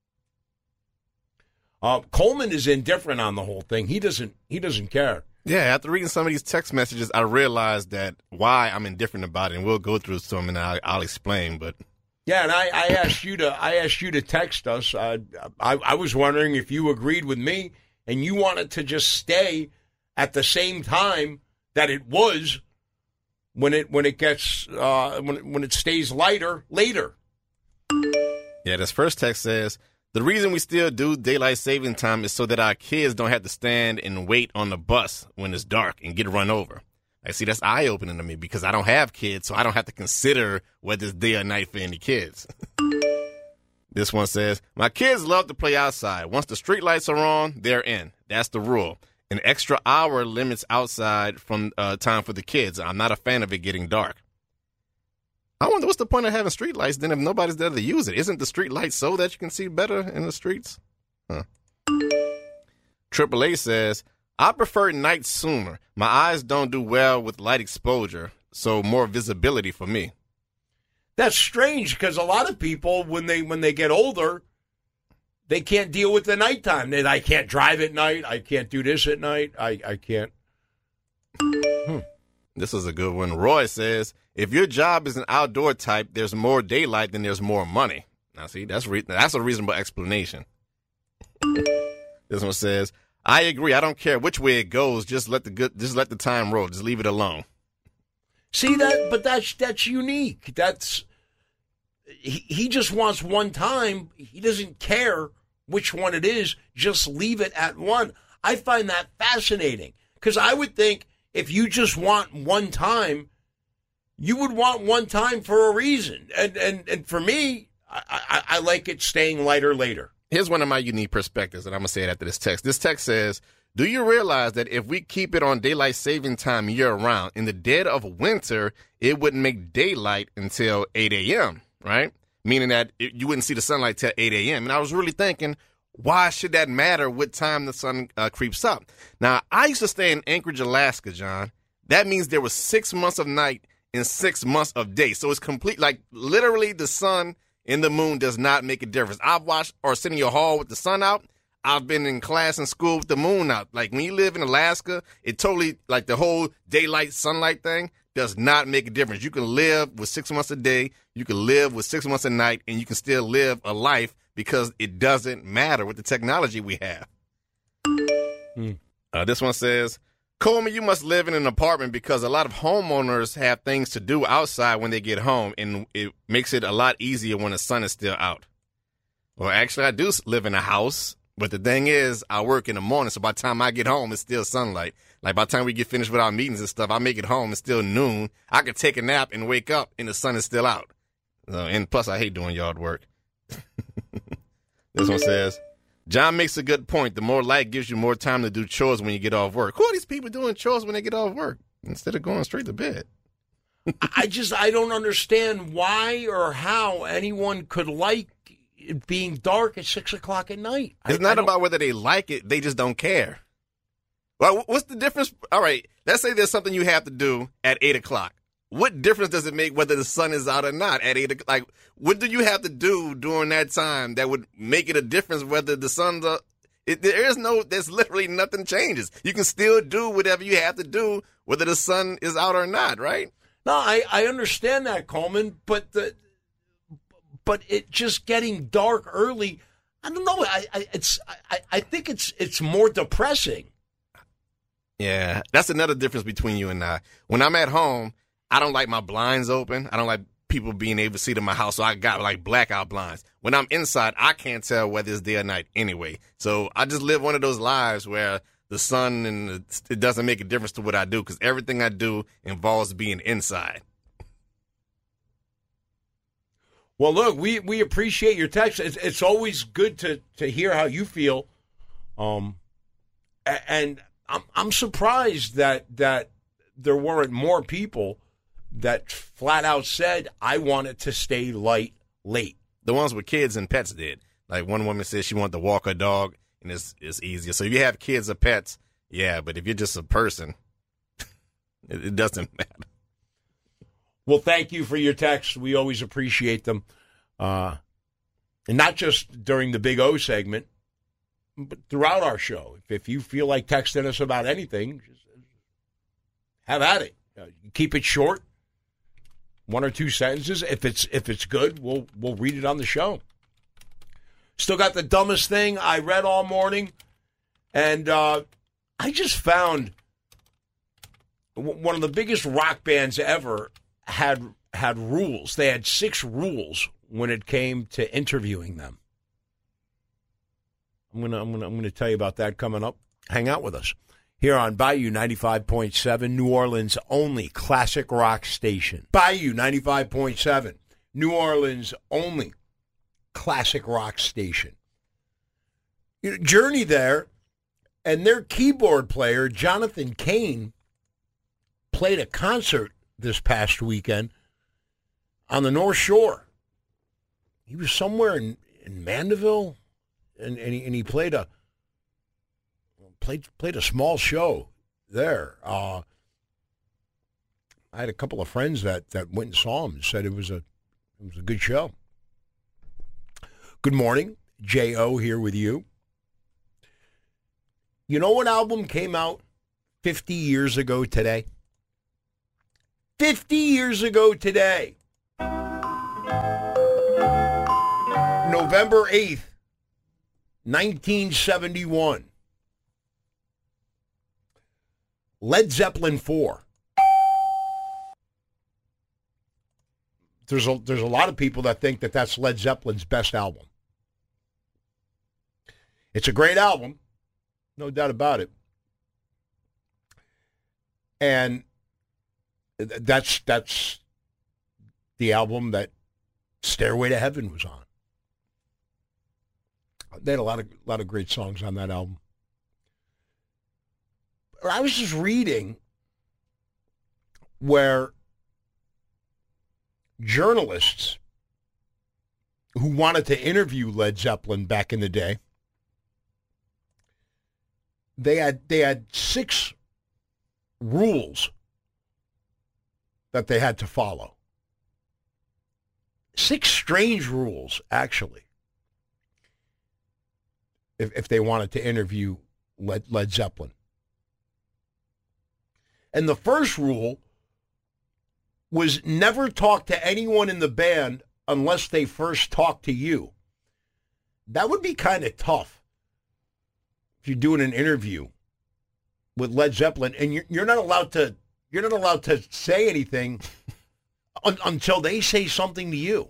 Coleman is indifferent on the whole thing. He doesn't care. Yeah, after reading some of these text messages, I realized that why I'm indifferent about it, and we'll go through some and I'll explain. But yeah, and I asked you to text us. I was wondering if you agreed with me and you wanted to just stay at the same time that it was. When it gets when it stays lighter later. Yeah, this first text says, the reason we still do daylight saving time is so that our kids don't have to stand and wait on the bus when it's dark and get run over. I see that's eye-opening to me because I don't have kids, so I don't have to consider whether it's day or night for any kids. This one says, my kids love to play outside. Once the street lights are on, they're in. That's the rule. An extra hour limits outside from time for the kids. I'm not a fan of it getting dark. I wonder what's the point of having street lights then if nobody's there to use it? Isn't the street light so that you can see better in the streets? AAA says, I prefer night sooner. My eyes don't do well with light exposure, so more visibility for me. That's strange because a lot of people, when they get older, they can't deal with the nighttime. I can't drive at night. I can't do this at night. I can't. This is a good one. Roy says, if your job is an outdoor type, there's more daylight than there's more money. Now, see, that's a reasonable explanation. This one says, I agree. I don't care which way it goes. Just let the time roll. Just leave it alone. See that? But that's unique. He just wants one time. He doesn't care which one it is. Just leave it at one. I find that fascinating because I would think if you just want one time, you would want one time for a reason. And for me, I like it staying lighter later. Here's one of my unique perspectives, and I'm going to say it after this text. This text says, do you realize that if we keep it on daylight saving time year-round, in the dead of winter, it wouldn't make daylight until 8 a.m., right? Meaning that you wouldn't see the sunlight till 8 a.m. And I was really thinking, why should that matter what time the sun creeps up? Now, I used to stay in Anchorage, Alaska, John. That means there was 6 months of night and 6 months of day. So it's complete, like literally the sun and the moon does not make a difference. I've watched or sit in your hall with the sun out. I've been in class in school with the moon out. Like when you live in Alaska, it totally, like the whole daylight sunlight thing does not make a difference. You can live with 6 months a day. You can live with 6 months a night, and you can still live a life because it doesn't matter with the technology we have. This one says, Coleman, you must live in an apartment because a lot of homeowners have things to do outside when they get home, and it makes it a lot easier when the sun is still out. Well, actually, I do live in a house, but the thing is, I work in the morning, so by the time I get home, it's still sunlight. Like, by the time we get finished with our meetings and stuff, I make it home, it's still noon. I could take a nap and wake up, and the sun is still out. And plus, I hate doing yard work. This one says, John makes a good point. The more light gives you more time to do chores when you get off work. Who are these people doing chores when they get off work instead of going straight to bed? I don't understand why or how anyone could like it being dark at 6 o'clock at night. It's not about whether they like it. They just don't care. Well, what's the difference? All right, let's say there's something you have to do at 8 o'clock. What difference does it make whether the sun is out or not at 8 o'clock? Like, what do you have to do during that time that would make it a difference whether the sun's up? There's literally nothing changes. You can still do whatever you have to do whether the sun is out or not, right? No, I understand that, Coleman, but it just getting dark early, I don't know. I think it's more depressing. Yeah, that's another difference between you and I. When I'm at home, I don't like my blinds open. I don't like people being able to see to my house, so I got like blackout blinds. When I'm inside, I can't tell whether it's day or night anyway. So I just live one of those lives where the sun and it doesn't make a difference to what I do because everything I do involves being inside. Well, look, we appreciate your text. It's always good to hear how you feel, and I'm surprised that there weren't more people that flat out said, I want it to stay light late. The ones with kids and pets did. Like one woman said she wanted to walk her dog, and it's easier. So if you have kids or pets, yeah, but if you're just a person, it doesn't matter. Well, thank you for your text. We always appreciate them. And not just during the Big O segment, but throughout our show. If you feel like texting us about anything, just have at it. Keep it short. 1 or 2 sentences. If it's good, we'll read it on the show. Still got the dumbest thing I read all morning, and I just found one of the biggest rock bands ever had rules. They had 6 rules when it came to interviewing them. I'm gonna tell you about that coming up. Hang out with us here on Bayou 95.7, New Orleans' only classic rock station. Bayou 95.7, New Orleans' only classic rock station. Journey there, and their keyboard player, Jonathan Cain, played a concert this past weekend on the North Shore. He was somewhere in Mandeville, and he played a small show there. I had a couple of friends that went and saw him and said it was a good show. Good morning, J.O. here with you. You know what album came out 50 years ago today? 50 years ago today. November 8th, 1971. Led Zeppelin 4. There's a lot of people that think that that's Led Zeppelin's best album. It's a great album, no doubt about it. And that's the album that Stairway to Heaven was on. They had a lot of great songs on that album. I was just reading where journalists who wanted to interview Led Zeppelin back in the day, they had 6 rules that they had to follow. 6 strange rules, actually, if they wanted to interview Led Zeppelin. And the first rule was never talk to anyone in the band unless they first talk to you. That would be kind of tough if you're doing an interview with Led Zeppelin and you're not allowed to say anything until they say something to you.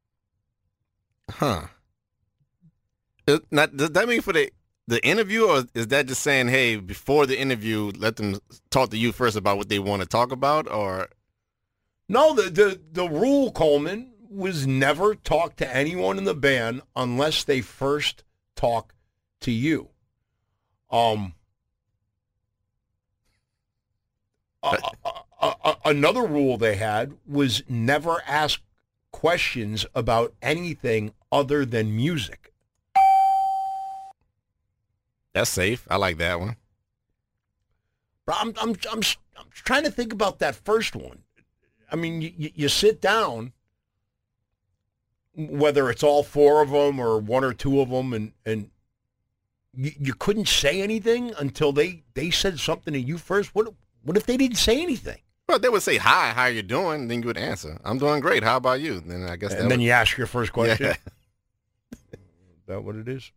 Huh. Now, does that mean for the interview, or is that just saying, hey, before the interview, let them talk to you first about what they want to talk about? Or no, the rule, Coleman, was never talk to anyone in the band unless they first talk to you. Another rule they had was never ask questions about anything other than music. That's safe. I like that one. But I'm trying to think about that first one. I mean, you sit down, whether it's all four of them or one or two of them, and you couldn't say anything until they said something to you first. What if they didn't say anything? Well, they would say, hi, how you doing? Then you would answer, I'm doing great. How about you? Then I guess then you ask your first question. Yeah. Is that what it is?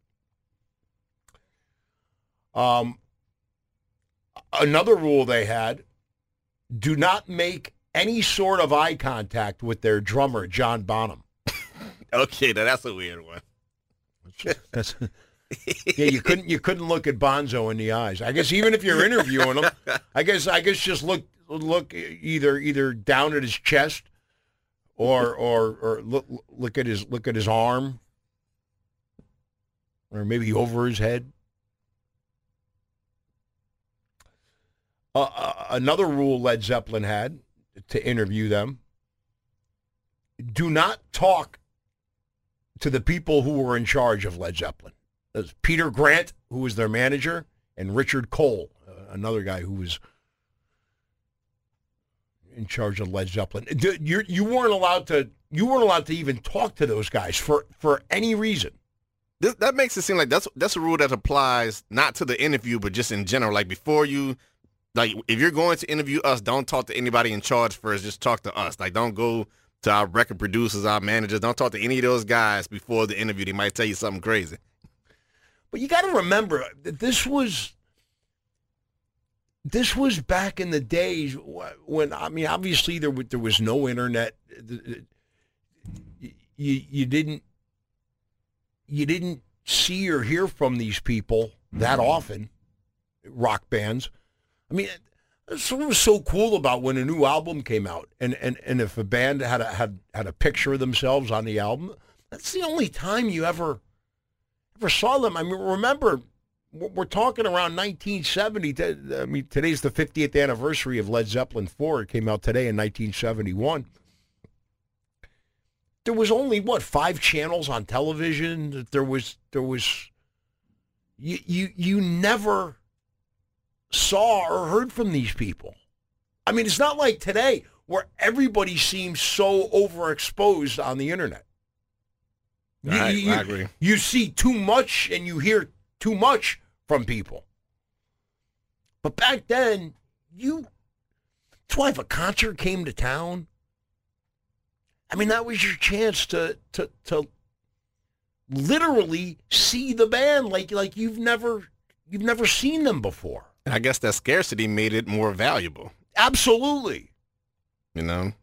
Another rule they had, do not make any sort of eye contact with their drummer, John Bonham. Okay, now that's a weird one. Yeah, you couldn't look at Bonzo in the eyes. I guess even if you're interviewing him, I guess just look either down at his chest or look at his arm, or maybe over his head. Another rule Led Zeppelin had to interview them: do not talk to the people who were in charge of Led Zeppelin. There's Peter Grant, who was their manager, and Richard Cole, another guy who was in charge of Led Zeppelin. You weren't allowed to even talk to those guys for any reason. That makes it seem like that's a rule that applies not to the interview, but just in general. Like before you, like if you're going to interview us, don't talk to anybody in charge first. Just talk to us. Like don't go to our record producers, our managers. Don't talk to any of those guys before the interview. They might tell you something crazy. But you got to remember that this was back in the days when, I mean, obviously there was no internet. You didn't see or hear from these people that often, rock bands. I mean, that's what was so cool about when a new album came out, and if a band had a picture of themselves on the album, that's the only time you ever saw them. I mean, remember, we're talking around 1970. I mean, today's the 50th anniversary of Led Zeppelin 4. It came out today in 1971. There was only, 5 channels on television? There was you never saw or heard from these people. I mean, it's not like today where everybody seems so overexposed on the internet. I agree. You see too much and you hear too much from people. But back then, that's why if a concert came to town, I mean, that was your chance to literally see the band like you've never seen them before. And I guess that scarcity made it more valuable. Absolutely. You know?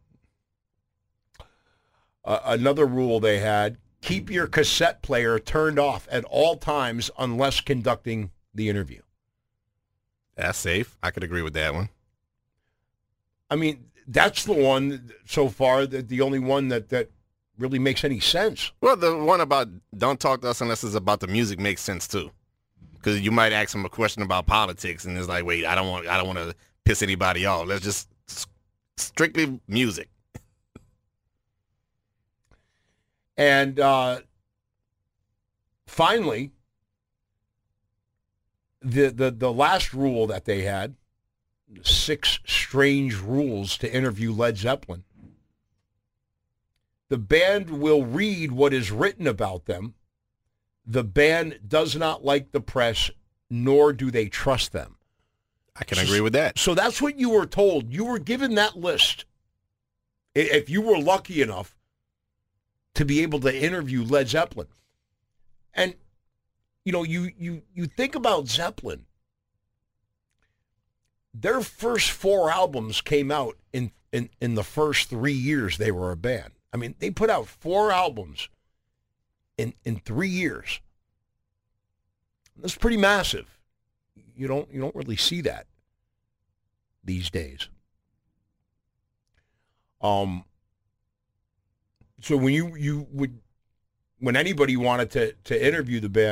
Another rule they had: keep your cassette player turned off at all times unless conducting the interview. That's safe. I could agree with that one. I mean, that's the one so far, the only one that really makes any sense. Well, the one about don't talk to us unless it's about the music makes sense too. Because you might ask them a question about politics, and it's like, wait, I don't want to piss anybody off. Let's just strictly music. And finally, the last rule that they had, 6 strange rules to interview Led Zeppelin. The band will read what is written about them. The band does not like the press, nor do they trust them. I can agree with that. So that's what you were told. You were given that list. If you were lucky enough to be able to interview Led Zeppelin. And, you know, you think about Zeppelin. Their first 4 albums came out in the first 3 years they were a band. I mean, they put out 4 albums in 3 years. That's pretty massive. You don't really see that these days. So when when anybody wanted to interview the band,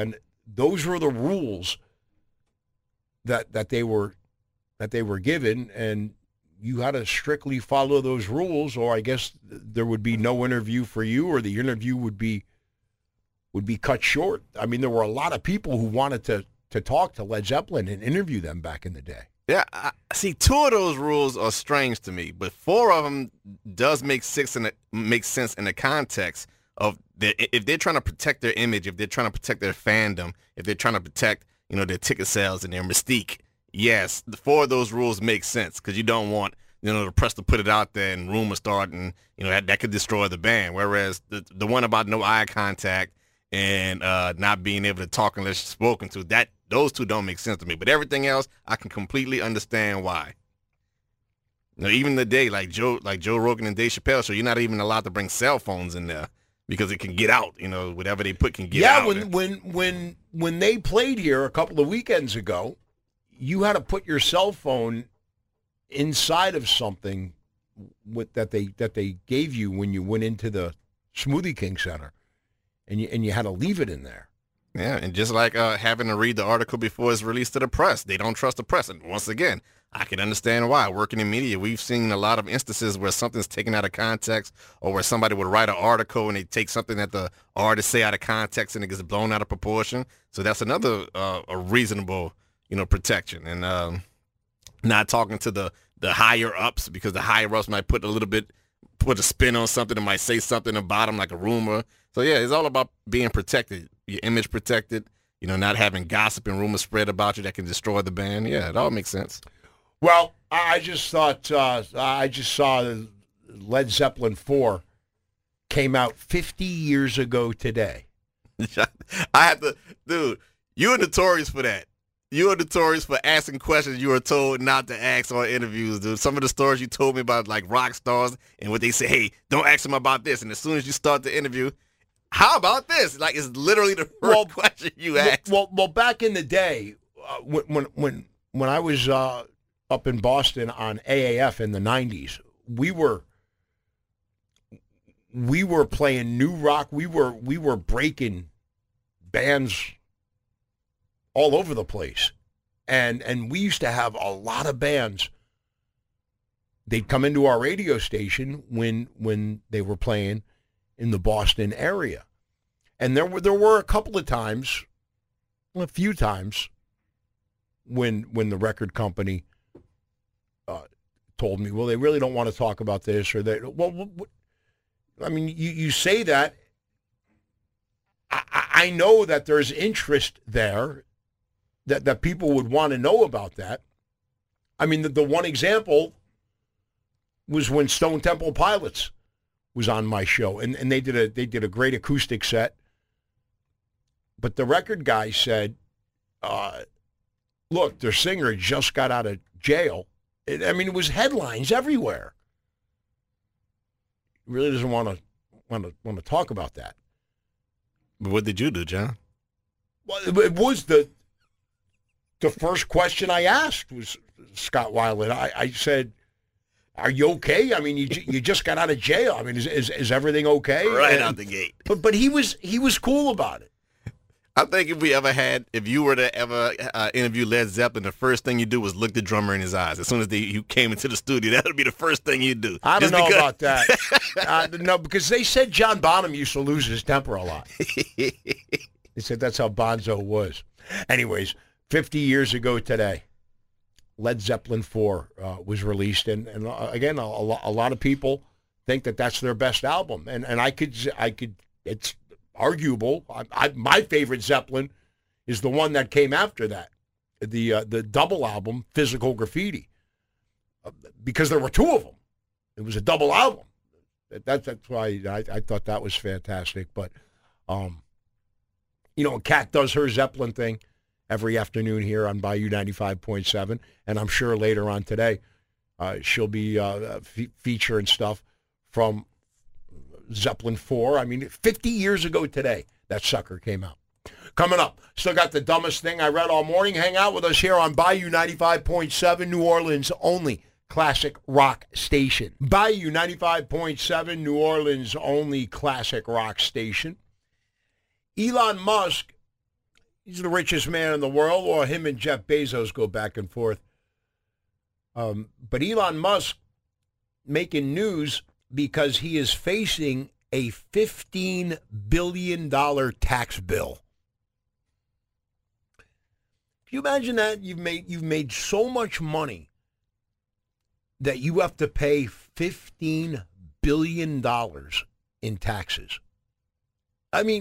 those were the rules that they were given, and you had to strictly follow those rules, or I guess there would be no interview for you, or the interview would be cut short. I mean, there were a lot of people who wanted to talk to Led Zeppelin and interview them back in the day. Yeah, see, 2 of those rules are strange to me, but 4 of them does make sense in the context of if they're trying to protect their image, if they're trying to protect their fandom, if they're trying to protect, their ticket sales and their mystique. Yes, the 4 of those rules make sense because you don't want, the press to put it out there and rumors start and, that could destroy the band. Whereas the one about no eye contact and not being able to talk unless you're spoken to, those 2 don't make sense to me. But everything else, I can completely understand why. Even the day, like Joe Rogan and Dave Chappelle show, you're not even allowed to bring cell phones in there because it can get out. Whatever they put can get out. Yeah, when they played here a couple of weekends ago, you had to put your cell phone inside of something that they gave you when you went into the Smoothie King Center, and you had to leave it in there. Yeah, and just like having to read the article before it's released to the press, they don't trust the press. And once again, I can understand why. Working in media, we've seen a lot of instances where something's taken out of context, or where somebody would write an article and they take something that the artist say out of context and it gets blown out of proportion. So that's another a reasonable, protection. And not talking to the higher ups, because the higher ups might put a spin on something and might say something about them like a rumor. So yeah, it's all about being protected, your image protected, not having gossip and rumors spread about you that can destroy the band. Yeah, it all makes sense. Well, I just thought, I just saw Led Zeppelin 4 came out 50 years ago today. Dude, you're notorious for that. You are notorious for asking questions you were told not to ask on interviews, dude. Some of the stories you told me about, like rock stars, and what they say, hey, don't ask them about this. And as soon as you start the interview, how about this? Like, it's literally the first question you asked. Well, back in the day, when I was up in Boston on AAF in the 90s, we were playing new rock. We were breaking bands all over the place. And we used to have a lot of bands. They'd come into our radio station when they were playing in the Boston area. And there were a couple of times, a few times, when the record company told me, well, they really don't want to talk about this, or they, well, I mean, you say that. I know that there's interest there, that people would want to know about that. I mean, the one example was when Stone Temple Pilots was on my show, and they did a great acoustic set. But the record guy said, look, their singer just got out of jail. It was headlines everywhere. He really doesn't want to talk about that. But what did you do, John? Well, it was the first question I asked was Scott Weiland. I said, "Are you okay? I mean, you just got out of jail. I mean, is everything okay?" Right out the gate. But he was cool about it. I think if you were to ever interview Led Zeppelin, the first thing you do was look the drummer in his eyes. As soon as you came into the studio, that would be the first thing you do. I don't know about that. No, because they said John Bonham used to lose his temper a lot. They said that's how Bonzo was. Anyways, 50 years ago today, Led Zeppelin 4 was released, and again, a lot of people think that that's their best album, and I could it's arguable. My favorite Zeppelin is the one that came after that, the double album, Physical Graffiti, because there were 2 of them. It was a double album. That's why I thought that was fantastic. But, Kat does her Zeppelin thing every afternoon here on Bayou 95.7, and I'm sure later on today she'll be featuring stuff from Zeppelin 4. I mean, 50 years ago today, that sucker came out. Coming up, still got the dumbest thing I read all morning. Hang out with us here on Bayou 95.7, New Orleans' only classic rock station. Bayou 95.7, New Orleans' only classic rock station. Elon Musk, He's the richest man in the world, or him and Jeff Bezos go back and forth. But Elon Musk making news because he is facing a $15 billion tax bill. Can you imagine that? You've made so much money that you have to pay $15 billion in taxes. I mean,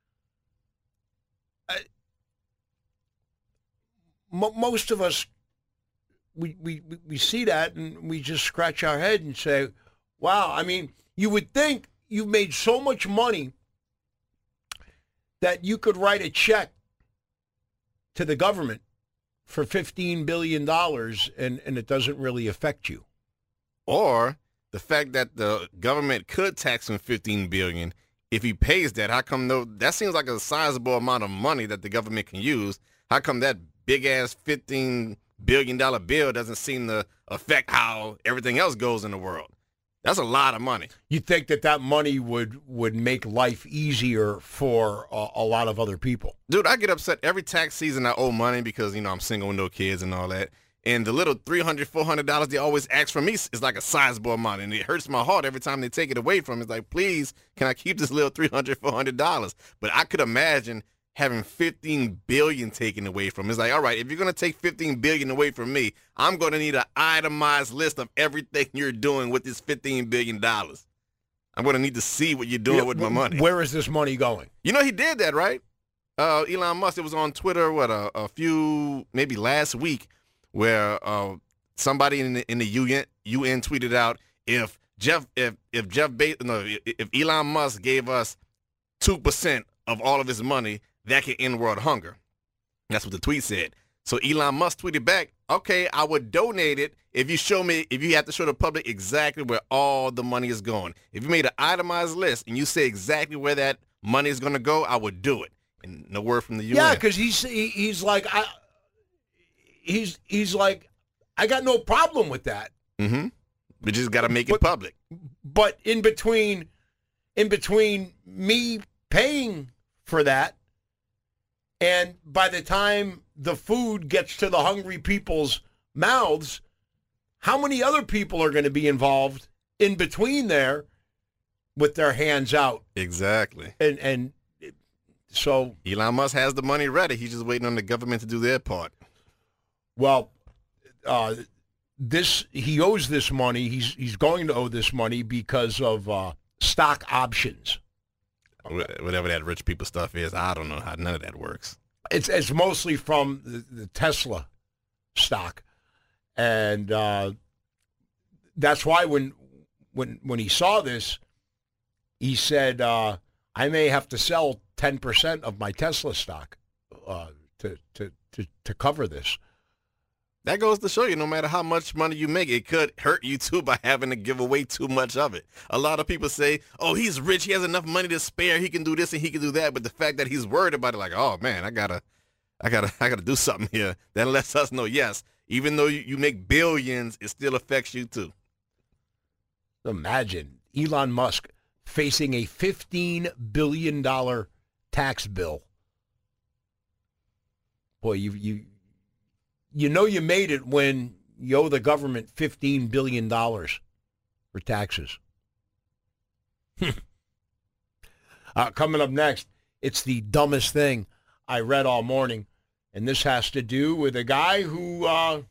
most of us, we see that and we just scratch our head and say, wow, I mean, you would think you've made so much money that you could write a check to the government for $15 billion and it doesn't really affect you. Or the fact that the government could tax him $15 billion. If he pays that, how come that seems like a sizable amount of money that the government can use. How come that big-ass $15 billion bill doesn't seem to affect how everything else goes in the world? That's a lot of money. You think that money would make life easier for a lot of other people? Dude, I get upset every tax season I owe money because, I'm single with no kids and all that. And the little $300, $400 they always ask from me is like a sizable amount. And it hurts my heart every time they take it away from me. It's like, please, can I keep this little $300, $400? But I could imagine having $15 billion taken away from me. It's like, all right, if you're going to take $15 billion away from me, I'm going to need an itemized list of everything you're doing with this $15 billion. I'm going to need to see what you're doing with my money. Where is this money going? You know he did that, right? Elon Musk, it was on Twitter, maybe last week, where somebody in the UN tweeted out if Elon Musk gave us 2% of all of his money, that could end world hunger. That's what the tweet said. So Elon Musk tweeted back, okay, I would donate it if you have to show the public exactly where all the money is going. If you made an itemized list and you say exactly where that money is going to go, I would do it. And no word from the UN. Yeah, because he's like, he's like, I got no problem with that. Mm-hmm. We just got to make it public. But in between me paying for that, and by the time the food gets to the hungry people's mouths, how many other people are going to be involved in between there with their hands out? Exactly. And so Elon Musk has the money ready. He's just waiting on the government to do their part. Well, he owes this money. He's going to owe this money because of stock options. Whatever that rich people stuff is, I don't know how none of that works. It's mostly from the Tesla stock, and that's why when he saw this, he said, "I may have to sell 10% of my Tesla stock to cover this." That goes to show you, no matter how much money you make, it could hurt you, too, by having to give away too much of it. A lot of people say, oh, he's rich, he has enough money to spare, he can do this and he can do that. But the fact that he's worried about it, like, oh, man, I gotta do something here. That lets us know, yes, even though you make billions, it still affects you, too. Imagine Elon Musk facing a $15 billion tax bill. Boy, you know you made it when you owe the government $15 billion for taxes. Coming up next, it's the dumbest thing I read all morning, and this has to do with a guy who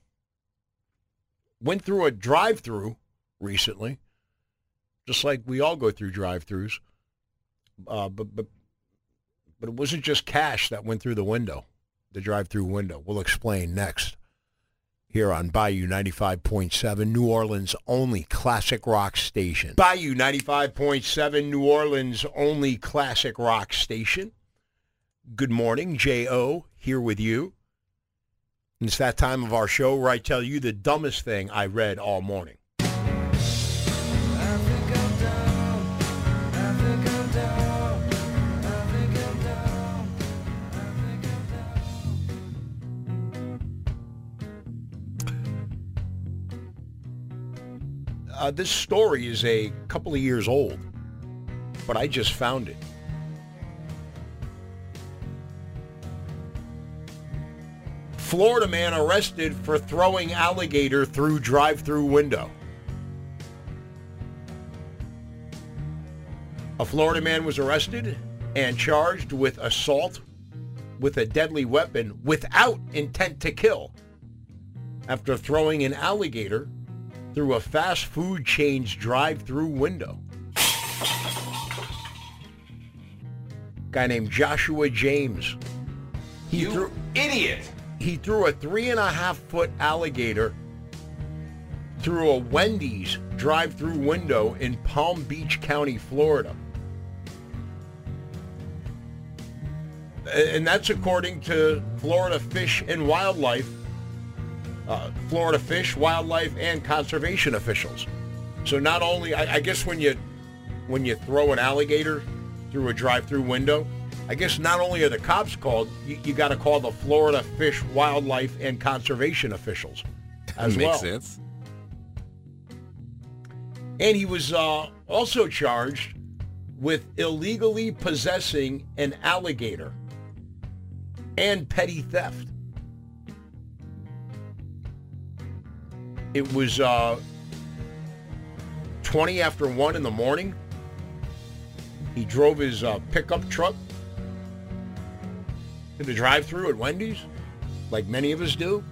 went through a drive-thru recently, just like we all go through drive-thrus, but it wasn't just cash that went through the window. The drive-through window. We'll explain next here on Bayou 95.7, New Orleans' only classic rock station. Bayou 95.7, New Orleans' only classic rock station. Good morning, J.O. here with you. And it's that time of our show where I tell you the dumbest thing I read all morning. This story is a couple of years old, but I just found it. Florida man arrested for throwing alligator through drive-through window. A Florida man was arrested and charged with assault with a deadly weapon without intent to kill after throwing an alligator through a fast food chain's drive-through window. Guy named Joshua James. Idiot! He threw a 3.5-foot alligator through a Wendy's drive-through window in Palm Beach County, Florida. And that's according to Florida Fish and Wildlife, Florida Fish, Wildlife, and Conservation officials. So not only, I guess when you throw an alligator through a drive-through window, I guess not only are the cops called, you got to call the Florida Fish, Wildlife, and Conservation officials as well. Makes sense. And he was also charged with illegally possessing an alligator and petty theft. It was 20 after 1 in the morning. He drove his pickup truck to the drive-thru at Wendy's, like many of us do.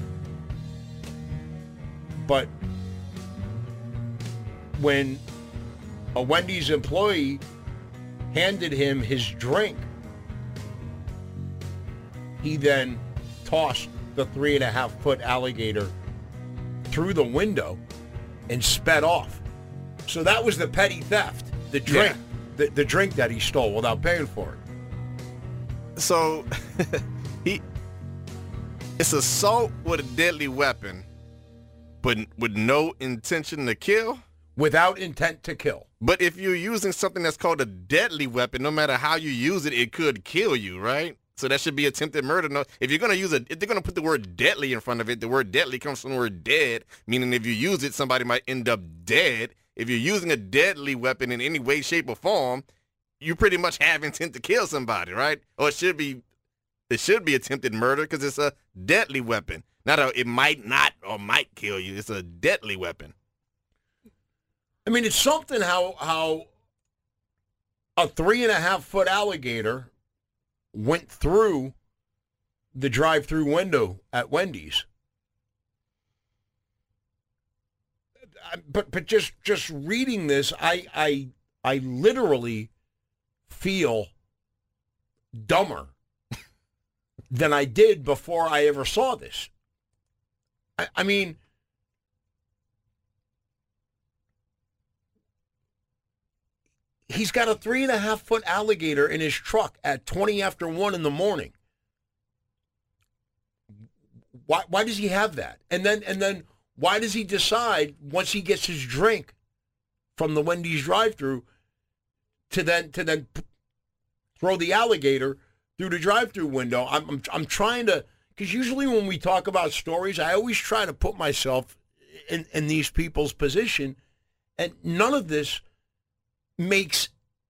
But when a Wendy's employee handed him his drink, he then tossed the 3.5-foot alligator through the window and sped off. So that was the petty theft, the drink, the drink that he stole without paying for it. So it's assault with a deadly weapon, but with no intention to kill? Without intent to kill. But if you're using something that's called a deadly weapon, no matter how you use it, it could kill you, right? So that should be attempted murder. No, if you're going to use it, if they're going to put the word deadly in front of it, the word deadly comes from the word dead, meaning if you use it, somebody might end up dead. If you're using a deadly weapon in any way, shape, or form, you pretty much have intent to kill somebody, right? Or it should be attempted murder because it's a deadly weapon. It might not or might kill you. It's a deadly weapon. I mean, it's something how a 3.5-foot alligator went through the drive-through window at Wendy's. But just reading this, I literally feel dumber than I did before I ever saw this. I mean, he's got a 3.5-foot alligator in his truck at 20 after 1 in the morning. Why does he have that? And then why does he decide once he gets his drink from the Wendy's drive-thru to then throw the alligator through the drive-thru window? I'm trying to, because usually when we talk about stories, I always try to put myself in these people's position, and none of this makes,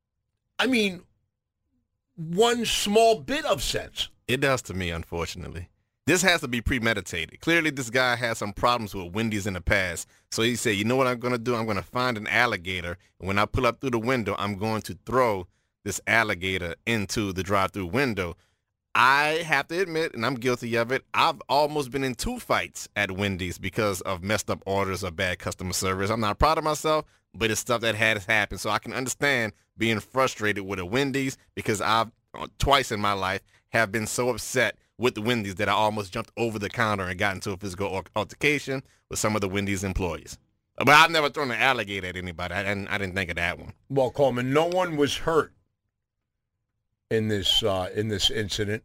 one small bit of sense. It does to me, unfortunately. This has to be premeditated. Clearly, this guy had some problems with Wendy's in the past. So he said, you know what I'm going to do? I'm going to find an alligator. And when I pull up through the window, I'm going to throw this alligator into the drive-through window. I have to admit, and I'm guilty of it, I've almost been in 2 fights at Wendy's because of messed up orders or bad customer service. I'm not proud of myself, but it's stuff that has happened. So I can understand being frustrated with a Wendy's because I've, twice in my life, have been so upset with the Wendy's that I almost jumped over the counter and got into a physical altercation with some of the Wendy's employees. But I've never thrown an alligator at anybody. I didn't think of that one. Well, Coleman, no one was hurt in this incident.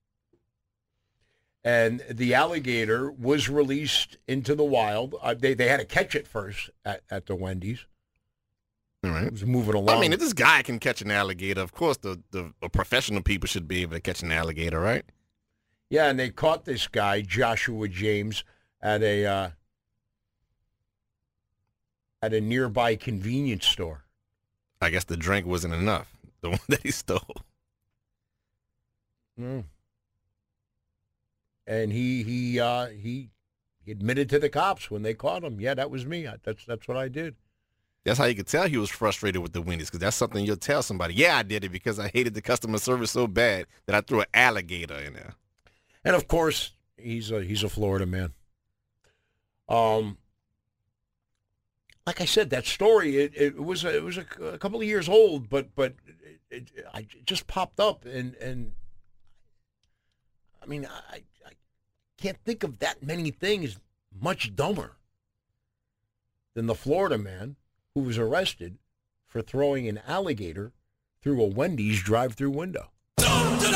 And the alligator was released into the wild. They had to catch it first at the Wendy's. All right. It was moving along. I mean, if this guy can catch an alligator, of course the professional people should be able to catch an alligator, right? Yeah, and they caught this guy, Joshua James, at a nearby convenience store. I guess the drink wasn't enough, the one that he stole. Mm. And he admitted to the cops when they caught him. Yeah, that was me. That's what I did. That's how you could tell he was frustrated with the Wendy's, because that's something you'll tell somebody. Yeah, I did it because I hated the customer service so bad that I threw an alligator in there. And of course, he's a Florida man. Like I said, that story it was a couple of years old, but it just popped up, and I mean I can't think of that many things much dumber than the Florida man who was arrested for throwing an alligator through a Wendy's drive-through window. It's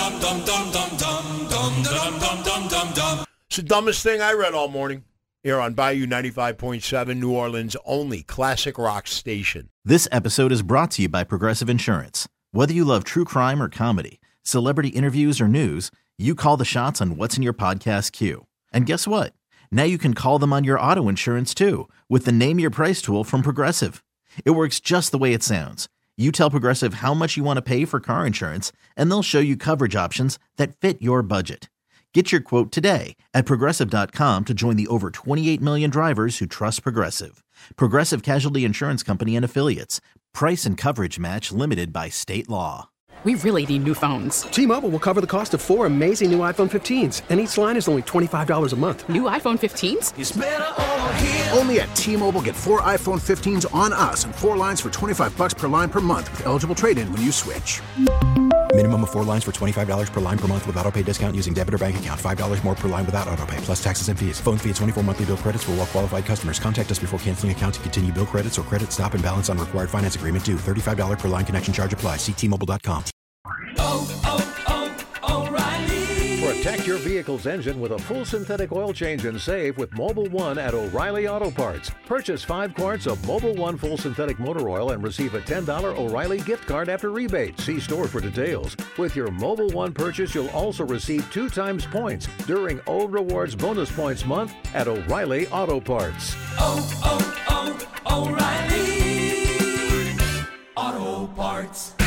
the dumbest thing I read all morning here on Bayou 95.7, New Orleans' only classic rock station. This episode is brought to you by Progressive Insurance. Whether you love true crime or comedy, celebrity interviews or news, you call the shots on what's in your podcast queue. And guess what? Now you can call them on your auto insurance too with the Name Your Price tool from Progressive. It works just the way it sounds. You tell Progressive how much you want to pay for car insurance, and they'll show you coverage options that fit your budget. Get your quote today at Progressive.com to join the over 28 million drivers who trust Progressive. Progressive Casualty Insurance Company and Affiliates. Price and coverage match limited by state law. We really need new phones. T-Mobile will cover the cost of 4 amazing new iPhone 15s, and each line is only $25 a month. New iPhone 15s? It's better over here. Only at T-Mobile, get 4 iPhone 15s on us and 4 lines for $25 per line per month with eligible trade-in when you switch. Minimum of 4 lines for $25 per line per month with autopay discount using debit or bank account. $5 more per line without autopay, plus taxes and fees. Phone fee at 24 monthly bill credits for well-qualified customers. Contact us before canceling account to continue bill credits or credit stop and balance on required finance agreement due. $35 per line connection charge applies. See T-Mobile.com. O'Reilly. Protect your vehicle's engine with a full synthetic oil change and save with Mobil 1 at O'Reilly Auto Parts. Purchase 5 quarts of Mobil 1 full synthetic motor oil and receive a $10 O'Reilly gift card after rebate. See store for details. With your Mobil 1 purchase, you'll also receive 2 times points during O Rewards Bonus Points Month at O'Reilly Auto Parts. O'Reilly Auto Parts.